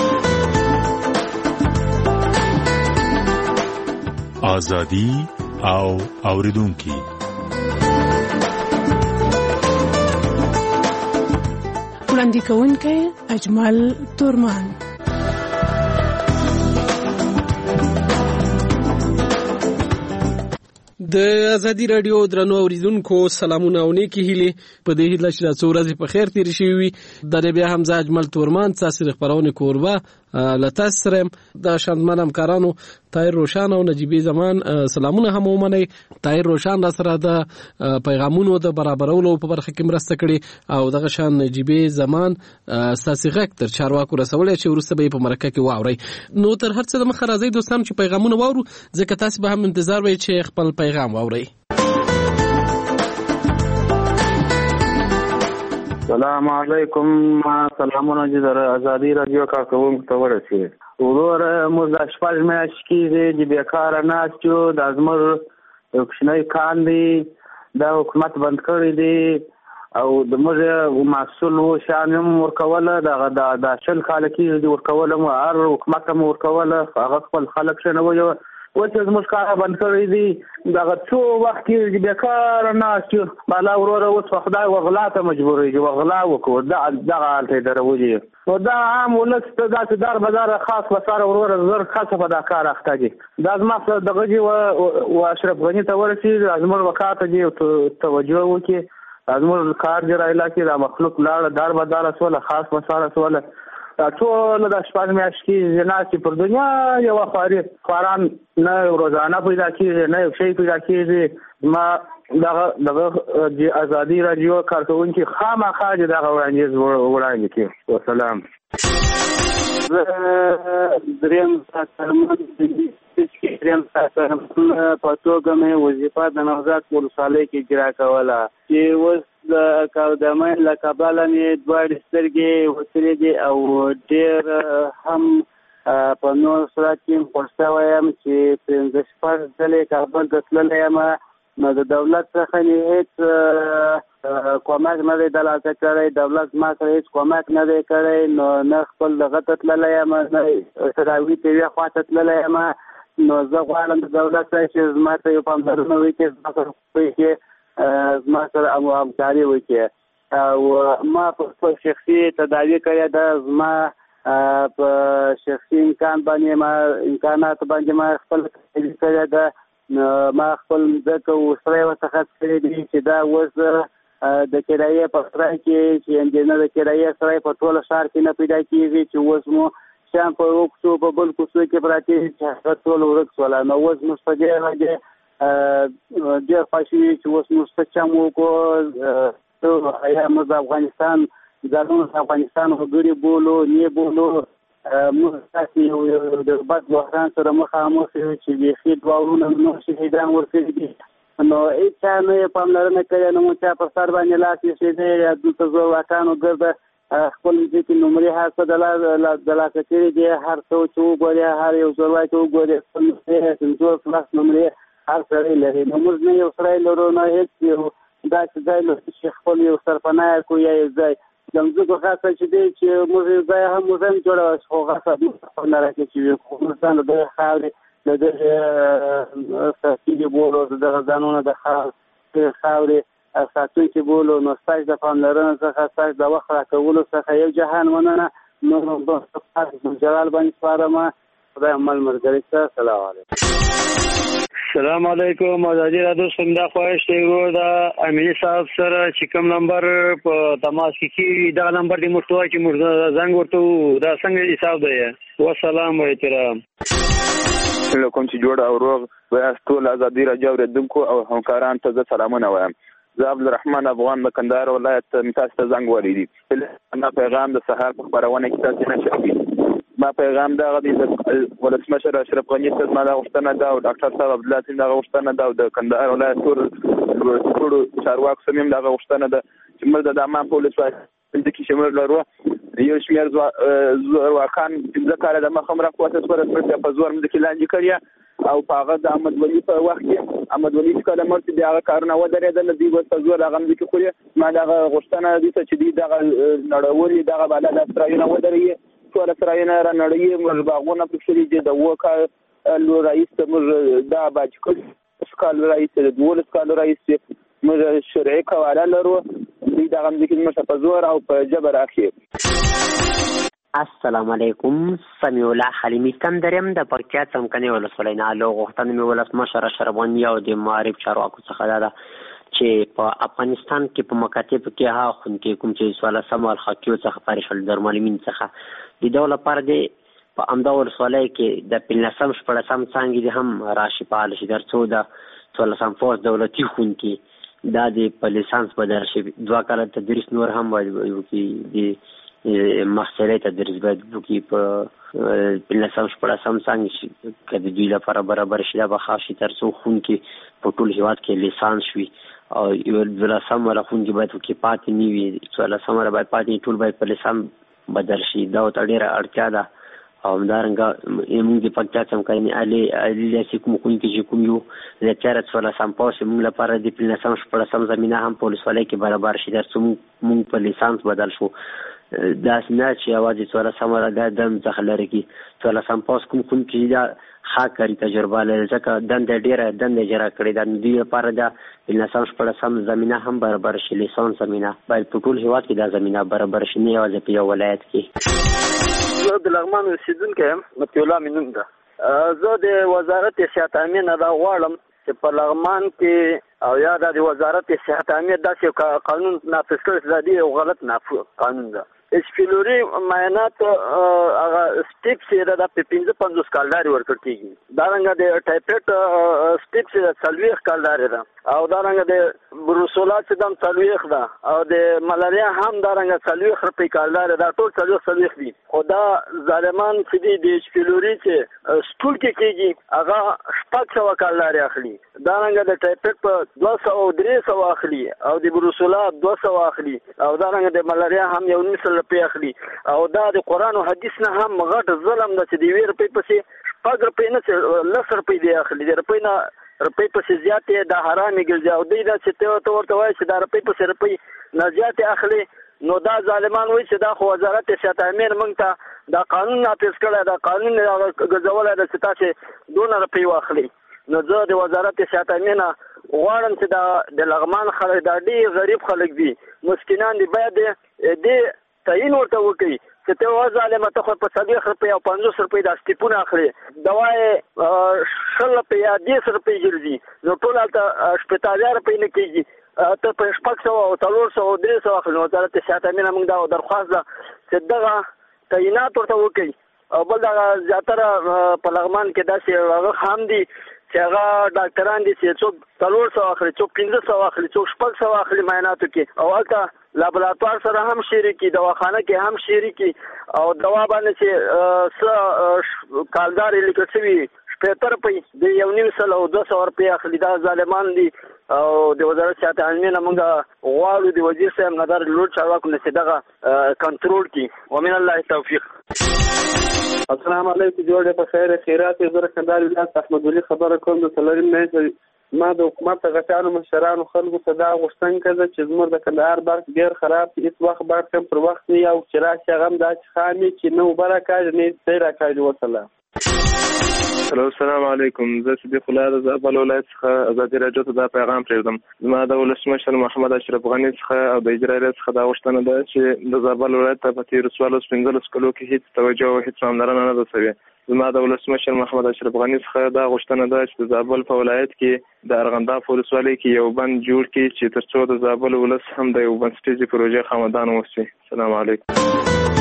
ازادي او اوریدونکي وړاندې کوونکی اجمل تورمان. د ازادي رادیو درنو اوریدونکو سلامونه او نیکی هیلې په دې هیله چې تاسو ورځې په خیر تیر شي وي. د بیا حمزه اجمل تورمان تاسو خبرونه کوربه لته سره د شاندمان همکارانو طاهر روشان او نجیبی زمان سلامونه هم ومني. طاهر روشان را سره د پیغامونو د برابرولو په برخه کې مرسته کړي او دغه شان نجیبی زمان ساسي غک تر چارواکو رسولې چې ورسته به په مرکه کې واوري. نو تر هر څه د مخ راځي دوستان چې پیغامونه واورو، ځکه تاسو به هم انتظار وي چې خپل پیغام واوري. السلام علیکم. سلامونه جزر ازادي رادیو کا کوم ته ورسي ورور موږ د شپږ میاشتې کې د بیکاره ناستو د ازمر یو کوچنی کاندي د حکومت بند کړی دی او د موږ محصول و شان هم ورکوله د د شل کال کې د ورکوله مو هر حکومت هم ورکوله هغه خپل خلک شنه وي و چې زموږ کار بند کړی دی دغه څو وخت کې بیکار ناست یو بالا وروره اوس په خدای وغلا ته مجبورېږي وغلا وکړو دا دغه حالت یې دروي نو دا عام ولس ته داسې دار بدار خاص بساره وروره زر خاصه په دا کار اخته دي دا زما دغه جي و اشرف غني ته ورسېد زموږ وکاته دي توجه وکړي زموږ کار جرا علاقې دا مخلوق لاړه دار بدار سوله خاص بساره سوله ټول د شپږ میاشتې کې جناسي پر دنیا یو خواري خواران نه روزانه پیدا کیږي نه یو شی پیدا کیږي ما دغه دغه د ازادي رادیو کارکونکي خامخا دغه وړاندیز وړاندې کوي والسلام دریم ساترمن دریم ساترمن په توګه مې وظیفه د نوزاد ولسوالۍ کې اجرا کوله چې اوس د کاودمې له کبله مې دواړې سترګې وتلې دي او ډېر هم په نور صورت کې خوښ شوی یم چې پنځه شپږ ځلې کابل ته تللی یم نو د دولت څخه مې هېڅ کومک نه دی دلته کړی دولت ما سره هېڅ کومک نه دی کړی نو نه خپل دغه ته تللی یم نه تداوي ته یوې خوا ته تللی یم نو زه غواړم د دولت څخه چې زما ته یو پاملرنه وکړي زما سره وکړي زما سره همکاري وکړي او ما په خپل شخصي تداوي کړې ده زما په شخصي امکان باندې ما امکانات باندې ما خپل تداوي کړې ده ما خپل ځکه وسره وڅخه کړی دي چې دا اوس د کرایې په سرای کې چې انجینر د کرایې سرای په ټول ښار کې نه پیدا کېږي چې اوس مو شام په وکسو په بل کوڅو کې پراته چې هغه ټول ورک شول نو اوس مو په دې باندې ډېر خوښي چې اوس مو څه چم وکړو یا موږ افغانستان ځانونه افغانستان وګړي بولو نه بولو موږ تاسو د بد بحران سره مخامخ یو چې بیخي دوه ورونه نو شهیدان ورکړي دي نو هیڅ نه یې پاملرنه کړې نو چا په سر باندې لاس یې دی یا دلته زه واکانو ګرځه خپل ځکه نمرې هڅه د لاسه کړي دي هر څو چې وګوري هر یو ضرورت چې وګوري خپل څنځور خلاص نمرې هر سړی لري نو موږ نه یو سړی لرو نه هیڅ یو داسې ځای لرو چې خپل یو سرپناه کو یا یو ځای زموږ خاصه چې دی چې موږ ځای هم موږ هم جوړوو خو خاصه نه راکړي چې خراسان د خاورې د دغه ساتي بولو د ځانونو د خاورې ساتونکي بولو نو ستاسو د پاملرنې څخه ستاسو د وخت راکولو څخه یو جهان مننه نو په جلال باندې سپارم خدای عمل مرګري ته سلام علیکم السلام علیکم ازادي رادیو څنګه خواهش دی دا امیر صاحب سره چې کوم نمبر په تماس کې دا نمبر دی مرتوا چې موږ زنګ ورته دا څنګه حساب دی والسلام علیکم کوم چې جوړ او روغ وایي ټول ازادي رادیو اوریدونکو او همکاران ته زه سلامونه وایم زه عبدالرحمن افغان د کندهار ولایت تاسو ته زنګ ولیدي ما پیغام د سهار په خبرونه کې تاسو نه شوي ما پیغام دا غوډي د ولسمشر اشرف غني صاحب ما دا غوښتنه دا او ډاکټر صاحب عبد الله دا غوښتنه دا او د کندهار ولایت ټول ټول چارواکو سمیم دا غوښتنه ده چې موږ د امام پولیس د کې شمیر لرو یو شمیر ځواکان چې ځکه د مخم را کوته سره پر په زور مې کې لاندې کړیا او په هغه د احمد ولی په وخت کې احمد ولی چې کله مرته دی هغه کارونه ودرېدل دی په زور هغه مې کې خوري ما دا غوښتنه دي چې دی دغه نړولې دغه بالا د اسرائیل ودرېږي ټول اسرائیل را نړۍ موږ باغونه پکښې دي د وکا لو رئیس موږ دا باج کړ سکال رئیس د دول سکال رئیس موږ شرعي قواله لرو دی دا هم ځکه موږ په زور او په جبر اخی السلام علیکم سمیع الله حلیمی کندرم د پکتیا څمکني ولسوالۍ نه له غوښتنې مې ولسمشر اشرف غني او د معارف چارواکو څخه دا چې په افغانستان کې په مکاتب کې ها خون کې کوم چې سوال سمال خاکیو څخه پارشل در معلومین څخه د دولت پر دی په امدا ولسوالۍ کې د پنځم شپږم څنګه دي هم راشي پال شي درڅو د څولسم فوز دولتي خون کې دا د په لیسانس په درشي دوا کال تدریس نور هم وایي چې د محصله تدریس باید وکي په پنځم شپږم څنګه کله دوی لپاره برابر شي دا به خاصي ترڅو خون کې په ټول هیواد کې لیسانس وي او یو د لسم ولا خون کې باید وکي پاتې نیوي چې لسم ولا باید پاتې ټول باید په لیسانس بدل شي دا ته ډیره اړتیا ده او همدارنګه موږ د پکتیا څمکني علي علي کوم کوم کې کوم یو د چارت ولا سم پاس موږ لپاره د پلنسم شپږم زمينه هم پولیس ولای کې برابر شي درڅ موږ په لیسانس بدل شو دا سنا چې اواز ولا سم را د ځخ لري کې ولا سم پاس کوم کوم کې دا خاکري تجربه لري ځکه دند ډیره دند جره کړی د دې لپاره دا پلنسم شپږم زمينه هم برابر شي لیسانس زمينه باید په ټول هیواد کې دا زمينه برابر شي نه یوازې په یو ولایت کې زه د لغمان اوسیدونکی یم مطیع الله مې نوم ده زه د وزارت صحت عامې نه دا غواړم چې په لغمان کې او یا د وزارت صحت عامې داسې قانون نافذ کړی دا دی یو غلط نافذ قانون ده اچ پیلوري معاینات هغه سټیپ چې دا په پنځه پنځوس کالداري ورکړل کېږي دا رنګه د ټایپیټ سټیپ چې څلوېښت کالداري ده او دا رنګه د بروسولا چې دم څلوېښت ده او د ملاریا هم دا رنګه څلوېښت روپۍ کالداري ده ټول څلوېښت څلوېښت دي خو دا ظالمان چې دي د اچ پیلوري چې سټول کې کېږي هغه شپږ سوه کالداري اخلي دا رنګه د ټایپیټ په دوه سوه درې سوه اخلي او د بروسولا دوه سوه اخلي او دا رنګه د ملاریا هم یو نیم سل روپۍ اخلي او دا د قرآن او حدیث نه هم غټ ظلم ده چې د یوې روپۍ پسې شپږ روپۍ نه لس روپۍ دی اخلي د روپۍ نه روپۍ پسې زیاتې دا حرامې ګرځي او دوی دا چې ته ورته وایي چې دا روپۍ پسې روپۍ نه زیاتې اخلي نو دا ظالمان وایي چې دا خو وزارت صحت عامې موږ ته دا قانون نافذ کړی دا قانون ګرځولی ده چې تاسې دونه روپۍ واخلي نو زه د وزارت صحت عامې نه غواړم چې دا د لغمان خلک دا ډېر غریب خلک دي مسکینان دي باید دې تعین ورته وکړي چې ته وا ظالمه ته خو په څلوېښت روپۍ او پنځوس روپۍ دا سټیپونه اخلي دوا یې شل روپۍ یا دېرش روپۍ ګرځي نو ټول هلته شپېته اویا روپۍ نه کېږي ته په شپږ سوه او څلور سوه او درې سوه اخلي نو وزارت صحت عامې نه موږ دا درخواست ده چې دغه تعینات ورته وکړي او بل دغه زیاتره په لغمان کې داسې هغه خام دي چې هغه ډاکټران دي چې څوک څلور سوه اخلي څوک پنځه سوه اخلي څوک شپږ سوه اخلي معایناتو کې او هلته لابراتوار سره هم شریکي دواخانه کې هم شریکي او دوا باندې چې څه کالدارې لیکل شوي شپېته روپۍ د یو نیم سل او دوه سوه روپۍ اخلي دا ظالمان دي او د وزارت صحت عامې نه موږ غواړو د وزیر صاحب نه دا لوړ چارواکو نه چې دغه کنټرول کړي ومن الله توفیق السلام علیکم جوړ په خیر خیرات زه کندهار ولایت احمد ولی خبره کوم د څلورم نه ما د حکومت غټانو مشرانو خلکو ته دا غوښتنه کوي چې زموږ د کندهار برق ډېر خراب دي هیڅ وخت برق هم پر وخت نه او چې راشي هغه هم دا چې خامي چې نه اوبه راکاږي نه څه راکاږي وسله هلو السلام علیکم زه صدیق الله د زابل ولایت څخه ازادي راډیو ته دا پیغام پرېږدم زما د ولسمشر محمد اشرف غني څخه او د اجرایي ریاست څخه دا غوښتنه ده چې د زابل ولایت ته په تېرو څوارلسو پنځلسو کلو کې هېڅ توجه او هېڅ پاملرنه نه ده شوې زما د ولسمشر محمد اشرف غني څخه دا غوښتنه ده چې د زابل په ولایت کې د ارغنداب ولسوالۍ کې یو بند جوړ کړي چې تر څو د زابل ولس هم د یو بنسټیزې پروژې خاوندان واوسي السلام علیکم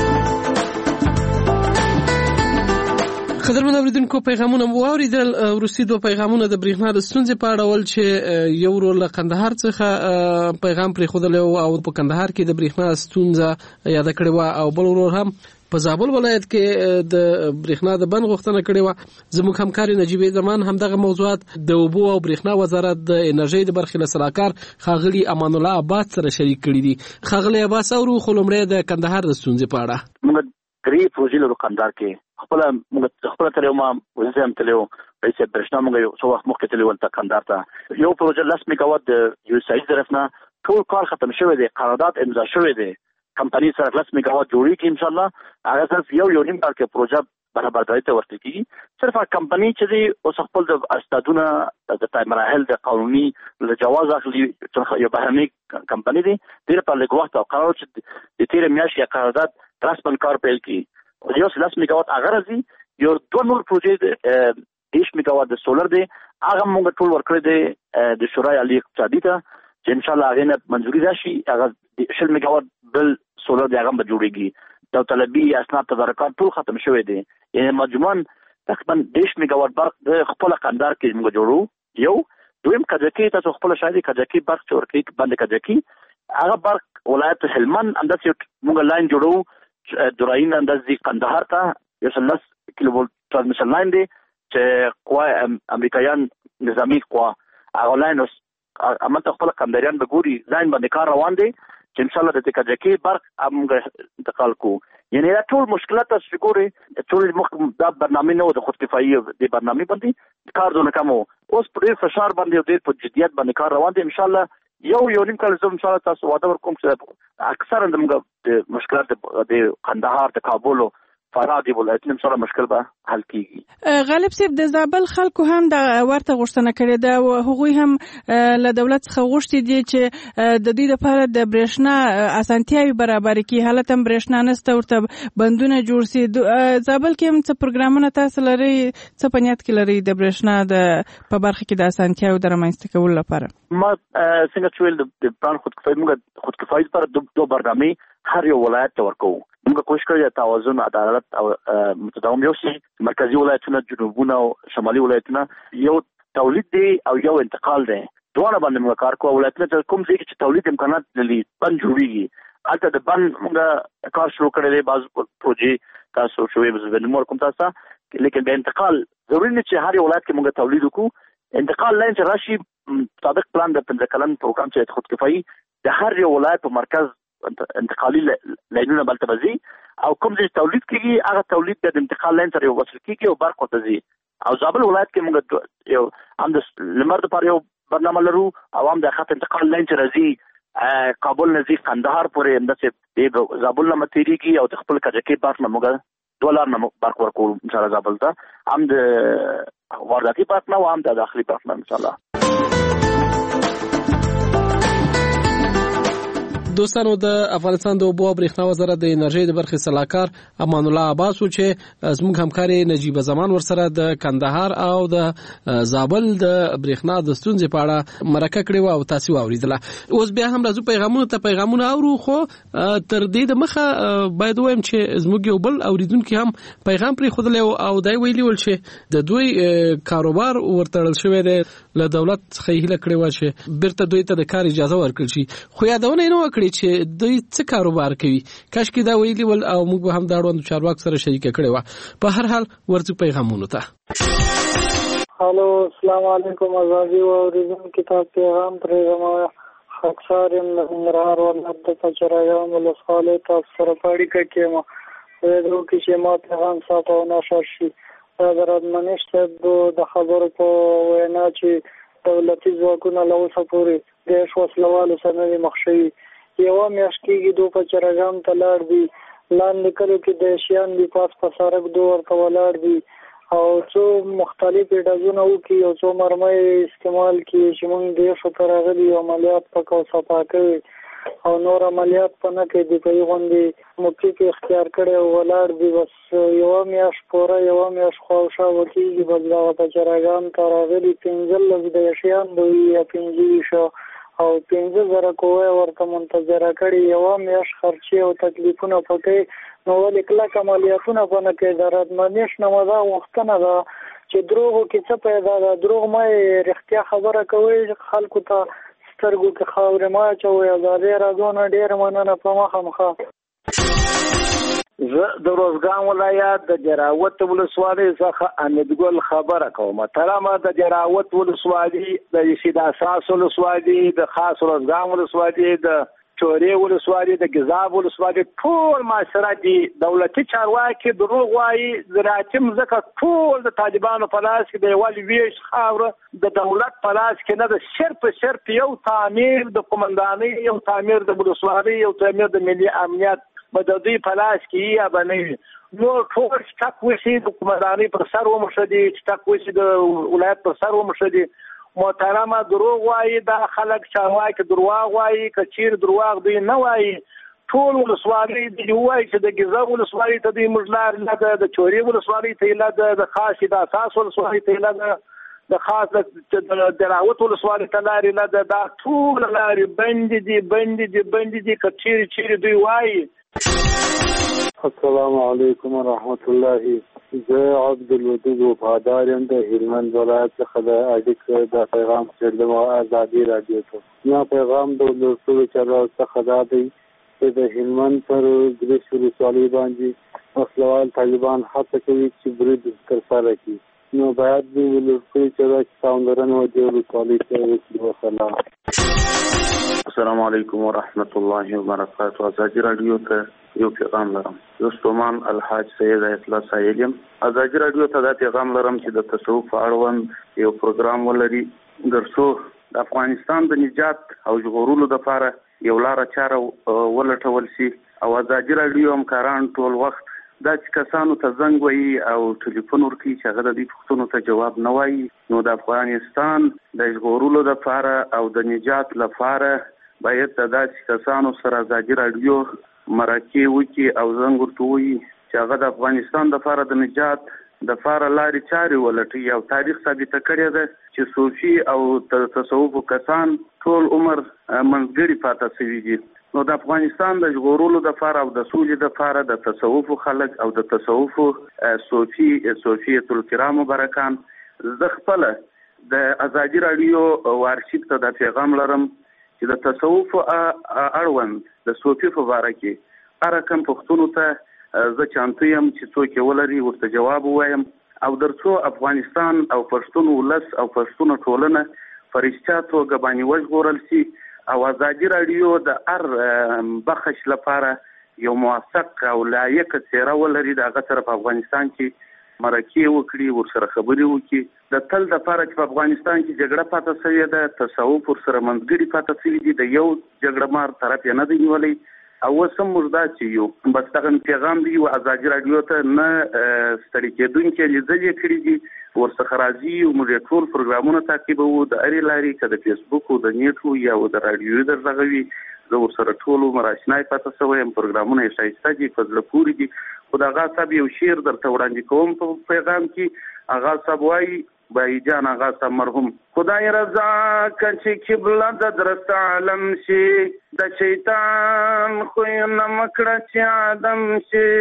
قدرمن اوریدونکو پیغامونه مو واوریدل وروستي دوه پیغامونه د برېښنا د ستونزې په اړه ول چې یو ورور له کندهار څخه پیغام پرې خودل او په کندهار کې د برېښنا ستونزه یاد کړې و او بل ورور هم په زابل ولایت کې د برېښنا د بند غوښتنه کړې و زموږ همکار نجیب زمان هم دغه موضوعات د اوبو او برېښنا وزارت د انرژي د برخې له سلاکار خاغلی امان الله آباد سره شریک کړي دي خاغلی آباد او خلمړې د کندهار د ستونزې په اړه درې پروژې له کندهار کې خپل موږ خپل تر یو ما وزم تلو رئیس برښنا موږ یو څو وخت مخکې تلو ولته کندهار ته یو پروژه لس میگاوات د یو سایز طرفنا ټول کار ختم شوی دی قرارداد امضا شوی دی کمپنی سره لس میگاوات جوړیږي ان شاء الله هغه صرف یو یو نیم کال کې پروژه برابر دی ته ورته کیږي صرف کمپنی چې دی اوس خپل د استادونه د مراحل د قانوني له جواز اخلي یو بهرني کمپنی دی ډیر په لږ وخت او قرار چې د تیر میاشتې قرارداد رسمن کار پیل کی یو لس میگاوات هغه راځي یو دوه نور پروژې دیش میگاوات د سولر دی هغه موږ ټول ورکړی دی د شورای عالی اقتصادي ته چې ان شاء الله هغه نه منځوري راشي هغه شل میگاوات بل سولر دی هغه به جوړیږي د طلبي اسناد تدارکات ټول ختم شوی دی یعنی مجموعاً تقریبا دیش میگاوات برق د خپل قندار کې موږ جوړو یو دویم کجکی تاسو خپل شاهدي کجکی برق چورکی باندې کجکی هغه برق ولایت هلمند انداز موږ لاین جوړو دراین اندازې قندهار ته یو سلس کیلو ولټ ترانسمیشن لاین دی چې قوا امریکایان نظامی قوا هغه لاین اوس امته خپل قنداریان به ګوري لاین باندې کار روان دی چې ان شاء الله د تکجکی برق موږ انتقال کو. یعنی دا ټول مشکلات تاسو ګورئ ټول مخ دا برنامه نو د خود کفایي د برنامه باندې کار زونه کوم اوس پر فشار باندې د په جديت باندې کار روان دي. ان شاء الله یو یو نیم کال زم ان شاء الله تاسو وعده ورکوم چې اکثر د مشکلات د قندهار د کابل فراد ولایتونو سره مشکل به حل کیږي. غالب صاحب د زابل خلکو هم د ورته غوښتنه کړې ده او هغوی هم له دولت څخه غوښتي دي چې د دوی لپاره د برېښنا اسانتیاوي برابر کړي. حالت هم برېښنا نشته ورته بندونه جوړ سي. زابل کې هم څه پروګرامونه تاسو لري څه په نیت کې لري د برېښنا د په برخه کې د اسانتیاوي د رامنځته کولو لپاره؟ ما څنګه چې ویل د پلان خودکفایي موږ خودکفایي لپاره دوه برنامې هر یو ولایت ته ورکوو. موږ کوشش کوو چې توازن عدالت او متداوم یو شي. مرکزی ولایتونه جنوبونه او شمالي ولایتونه یو تولید دی او یو انتقال دی. دواړه باندې موږ کار کوو. ولایتونه چې کوم ځای چې تولید امکانات لري بند جوړیږي البته د بند موږ کار شروع کړی دی. بعض پروژې تاسو شوې به نمور کوم تاسو لیکن د انتقال ضروري نه چې هر یو ولایت کې موږ تولید وکړو. انتقال لاین چې راشي مطابق پلان د پنځه کلن پروګرام چې خودکفایي د هر یو ولایت په مرکز انتقالي لاینونه بلته بزي او کوم ځای تولید کیږي هغه تولید د انتقال لاین سره وصل کیږي او برق ورته ځي. او زابل ولایت کې موږ یو هم د لمر لپاره یو برنامه لرو او هم د خط انتقال لاین چې راځي کابل نه ځي قندهار پورې همداسې د زابل نه متېریږي او د خپل کجکي برق نه موږ دولار نه برق ورکوو ان شاء الله زابل ته هم د وارداتي برق نه او هم د داخلي برق نه ان شاء الله. دوستانو د افغانستان د اوبو او برېښنا وزارت د انرژۍ د برخې سلاکار امان الله عباس چې زموږ همکاري نجیب زمان ورسره د کندهار او د زابل د برېښنا د ستونزې په اړه مرکه کړې او تاسو واوریدله. اوس بیا هم راځو پیغامونه ته پیغامونه اورو خو تر دې د مخه باید وایم چې زموږ یو بل اوریدونکو هم پیغام پرې خودل او دای ویلی ول چې د دوی کاروبار ورتړل شوی دی له دولت څخه هیله کړې و چې بیرته دوی ته د کار اجازه ورکړي شي. خو یادونه نه وکړي چې دوی څه کاروبار کوي. کاش کې دا ویلي ول او موږ به هم دا اړوند چارواکو سره شریک کړي و. په هر حال ورته پیغامونه ته هالو السلام علیکم ازادي او ریزم کتاب پیغام پرېږم خاکسار یم د ننګرهار ولایت د پچراګام ولسوالۍ تاسو سره په اړیکه کې یم. ویډیو کې چې ما پیغام ساتو نشر شي دا د رادمنش د خبرو په وینا چې دولتي ځواکونه له اوسه پورې د وسلوالو سره مخ شوي. یوه میاشت کېږي دو په چراګام ته لاړ دي لاندې کلو کې د شیان دي پاس په سړک دو ورته ولاړ دي او څو مختلفې ډزونه وکړي او څو مرمۍ استعمال کړي چې موږ دیشو ته راغلي عملیات پکې او صفا کوي او نور عملیات په نه کوي. دفاعي غونډې موقع کې اختیار کړی او ولاړ دي. بس یوه میاشت پوره یوه میاشت خواوشاوه کېږي بس دغه په چراګام ته راغلي پنځلس د شیان به وي یا پنځه ویشت او پنځه زره کوه ورته منتظره کړي. یوه میاشت خرچې او تکلیفونه پکې نو ولې کلک عملیاتونه به نه کوي. د رادمنش نه مو دا غوښتنه ده چې دروغو کې څه پیدا ده. دروغ مه رښتیا خبره کوئ خلکو ته سترګو کې خاورې مه اچوئ. ازادي راډیو نه ډېره مننه په مخه مخه. زه د روزګان ولایت د جراوت ولسوالۍ څخه امیدګل خبره کوم. ترامه د جراوت ولسوالۍ د شید اساس ولسوالۍ د خاص روزګان ولسوالۍ د چورې ولسوالۍ د ګزاب ولسوالۍ ټول معاشره دي دولتي چارواکي دروغ وایي. زراعتي مځکه ټول د طالبانو په لاس کې د یوالي ویش خاوره د دولت په لاس کې نه ده. صرف صرف یو تعمیر د قومندانۍ یو تعمیر د ولسوالۍ یو تعمیر د ملي امنیت به د دوی په لاس کې یا به نه وي. نور ټول چټک وشي د قومندانۍ پر سر وموښه دي چټک وشي د ولایت پر سر وموښه دي. محترمه دروغ وایي دا خلک چارواکي دروغ وایي که چیرې دروغ دوی نه وایي. ټول ولسوالۍ دوی وایي چې د ګیزاب ولسوالۍ ته دوی موږ لارې نه ده د چورې ولسوالۍ ته یې نه ده د خاص د اساس ولسوالۍ ته یې نه ده د خاص د دراوت ولسوالۍ ته لارې نه ده. دا ټول لارې بندې دي بندې دي بندې دي که چیرې چیرې دوی وایي. السلام علیکم ورحمت الله. زه عبدالودود وفادار یم د هلمند ولایت څخه د اړیکې د پیغام چیرلم او ازادي راډیو ته. یا پیغام د ولسمشر چارواکو څخه دا دی چې د هلمند پر ګریش ولسوالۍ باندې وسلوال طالبان هڅه کوي چې برید ترسره کړي نو باید دوی ولسوي چې دا پاملرنه وکړي ولسوالۍ ته وکړي. وسلام. السلام علیکم ورحمت الله وبرکاته. ازادي رادیو ته یو پیغام لرم. زه ستومان الحاج سید ایت الله سایل یم. ازادي رادیو ته دا پیغام لرم چې د تصوف اړوند یو پروګرام ولري ترڅو د افغانستان د نجات او ژغورلو لپاره یو لاره چاره ولټول شي او ازادي رادیو همکاران ټول وخت دا چې کسانو ته زنګ وایي او ټلیفون ورکوي چې هغه د دې پوښتنو ته جواب نه وایي، نو د افغانستان د ژغورلو لپاره او د نجات لپاره باید د داسې کسانو سره ازادي رادیو مرکې وکړي او زنګ ورته ووایي چې هغه د افغانستان لپاره د نجات د لپاره لارې چارې ولټوي. او تاریخ ثابته کړې ده چې صوفي او تصوف کسان ټول عمر منځګړي پاتې شوي دي. نو د افغانستان د ژغورلو لپاره او د سولې لپاره د تصوف خلک او د تصوف صوفي صوفیه الکرام مبارکان زه خپل د ازادي رادیو وارشیب ته د پیغام لرم چې د تصوف اړوند د صوفي په باره کې هر کوم پوښتنو ته زه چانته یم چې څوک ولري ورته جواب وایم او درڅو افغانستان او پښتون ولس او پښتون ټولنه فرشته توګه باندې وژغورل شي او ازادي رادیو د هر بخش لپاره یو موثق او لایق څیره ولري د هغه سره په افغانستان کې مرکې وکړي، ورسره خبرې وکړي. د تل د لپاره چې په افغانستان کې جګړه پاتې شوې ده، تصوف ورسره منځګړي پاتې شوي دي، د یو جګړه مار طرف یې نه دی نیولی او اوس هم موږ داسې یو. بس دغه پیغام دی و ازادي رادیو ته نه ستړي کېدونکي لیدل یې کړي دي، ورڅخه راځي او موږ ټول پروګرامونه تعقیبوو د هرې لارې که د فیسبوک او د نیټ یا د راډیوي درغه وي. زه ورسره ټول عمر اشنای پاتې شوی یم، پروګرامونه یې ښایسته دي، په زړه پورې دي. خو د آغا صاحب یو شعر درته وړاندې کوم په پیغام کې. آغا صاحب وایي بایی جان آغا صاحب مرحوم: خدای رضا که چې قبله د درست عالم شي، د شیطان خویونه مه کړه چې آدم شي،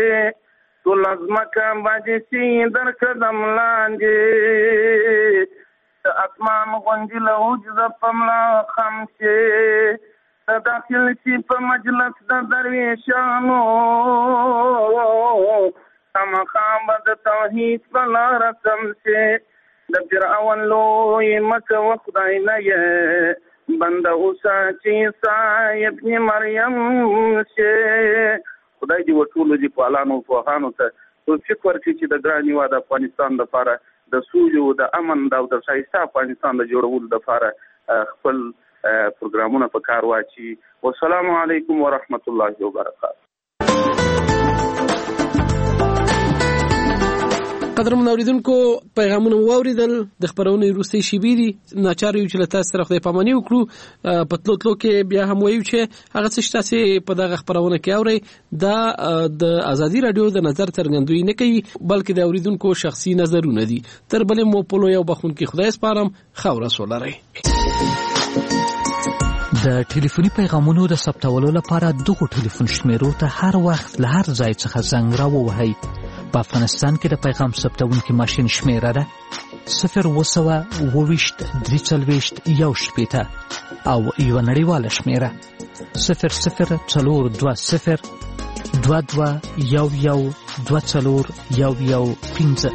ټول ځمکه به دې سي در قدم لاندې، د اسمان غونډې له وجوده په ملا خم شي، د داخل شي په مجلس د درویشانو، خامخا به د توحید په لاره سم شي، د فرعون لوی مکه و خدای نه یې بنده اوسه چې عیسی ابن مریم شي. خدای دې ټولو دې پالانو پوهانو ته توفیق ورکړي چې د ګران هېواد افغانستان لپاره د سولې او د امن او د ښایسته افغانستان د جوړولو لپاره خپل پروګرامونه په کار واچي. والسلام علیکم ورحمت الله وبرکاته. قدرمن اوریدونکو، پیغامونه واوریدل. د خبرونې وروستۍ شیبې دي، ناچار یو چې له تاسو سره خدای پاماني وکړو. په تلو تلو کې بیا هم وایو چې هغه څه چې تاسو په دغه خبرونه کې اورئ دا د ازادي رادیو د نظر څرګندوي نه کوي، بلکې د اوریدونکو شخصي نظرونه دي. تر بلې مو په لوی او بخښونکي خدای سپارم. ښه ورځ ولرئ. د ټلیفوني پیغامونو د ثبتولو لپاره دغه ټلیفون شمیرو ته هر وخت له هر ځای څخه زنګ راووهئ. په افغانستان کې د پیغام ثبتونکي ماشین شمیره ده صفر اووه سوه اووه ویشت درې څلوېښت یو شپېته او یوه نړیواله شمیره صفر صفر څلور دوه صفر دوه دوه یو یو دوه څلور یو یو پنځه.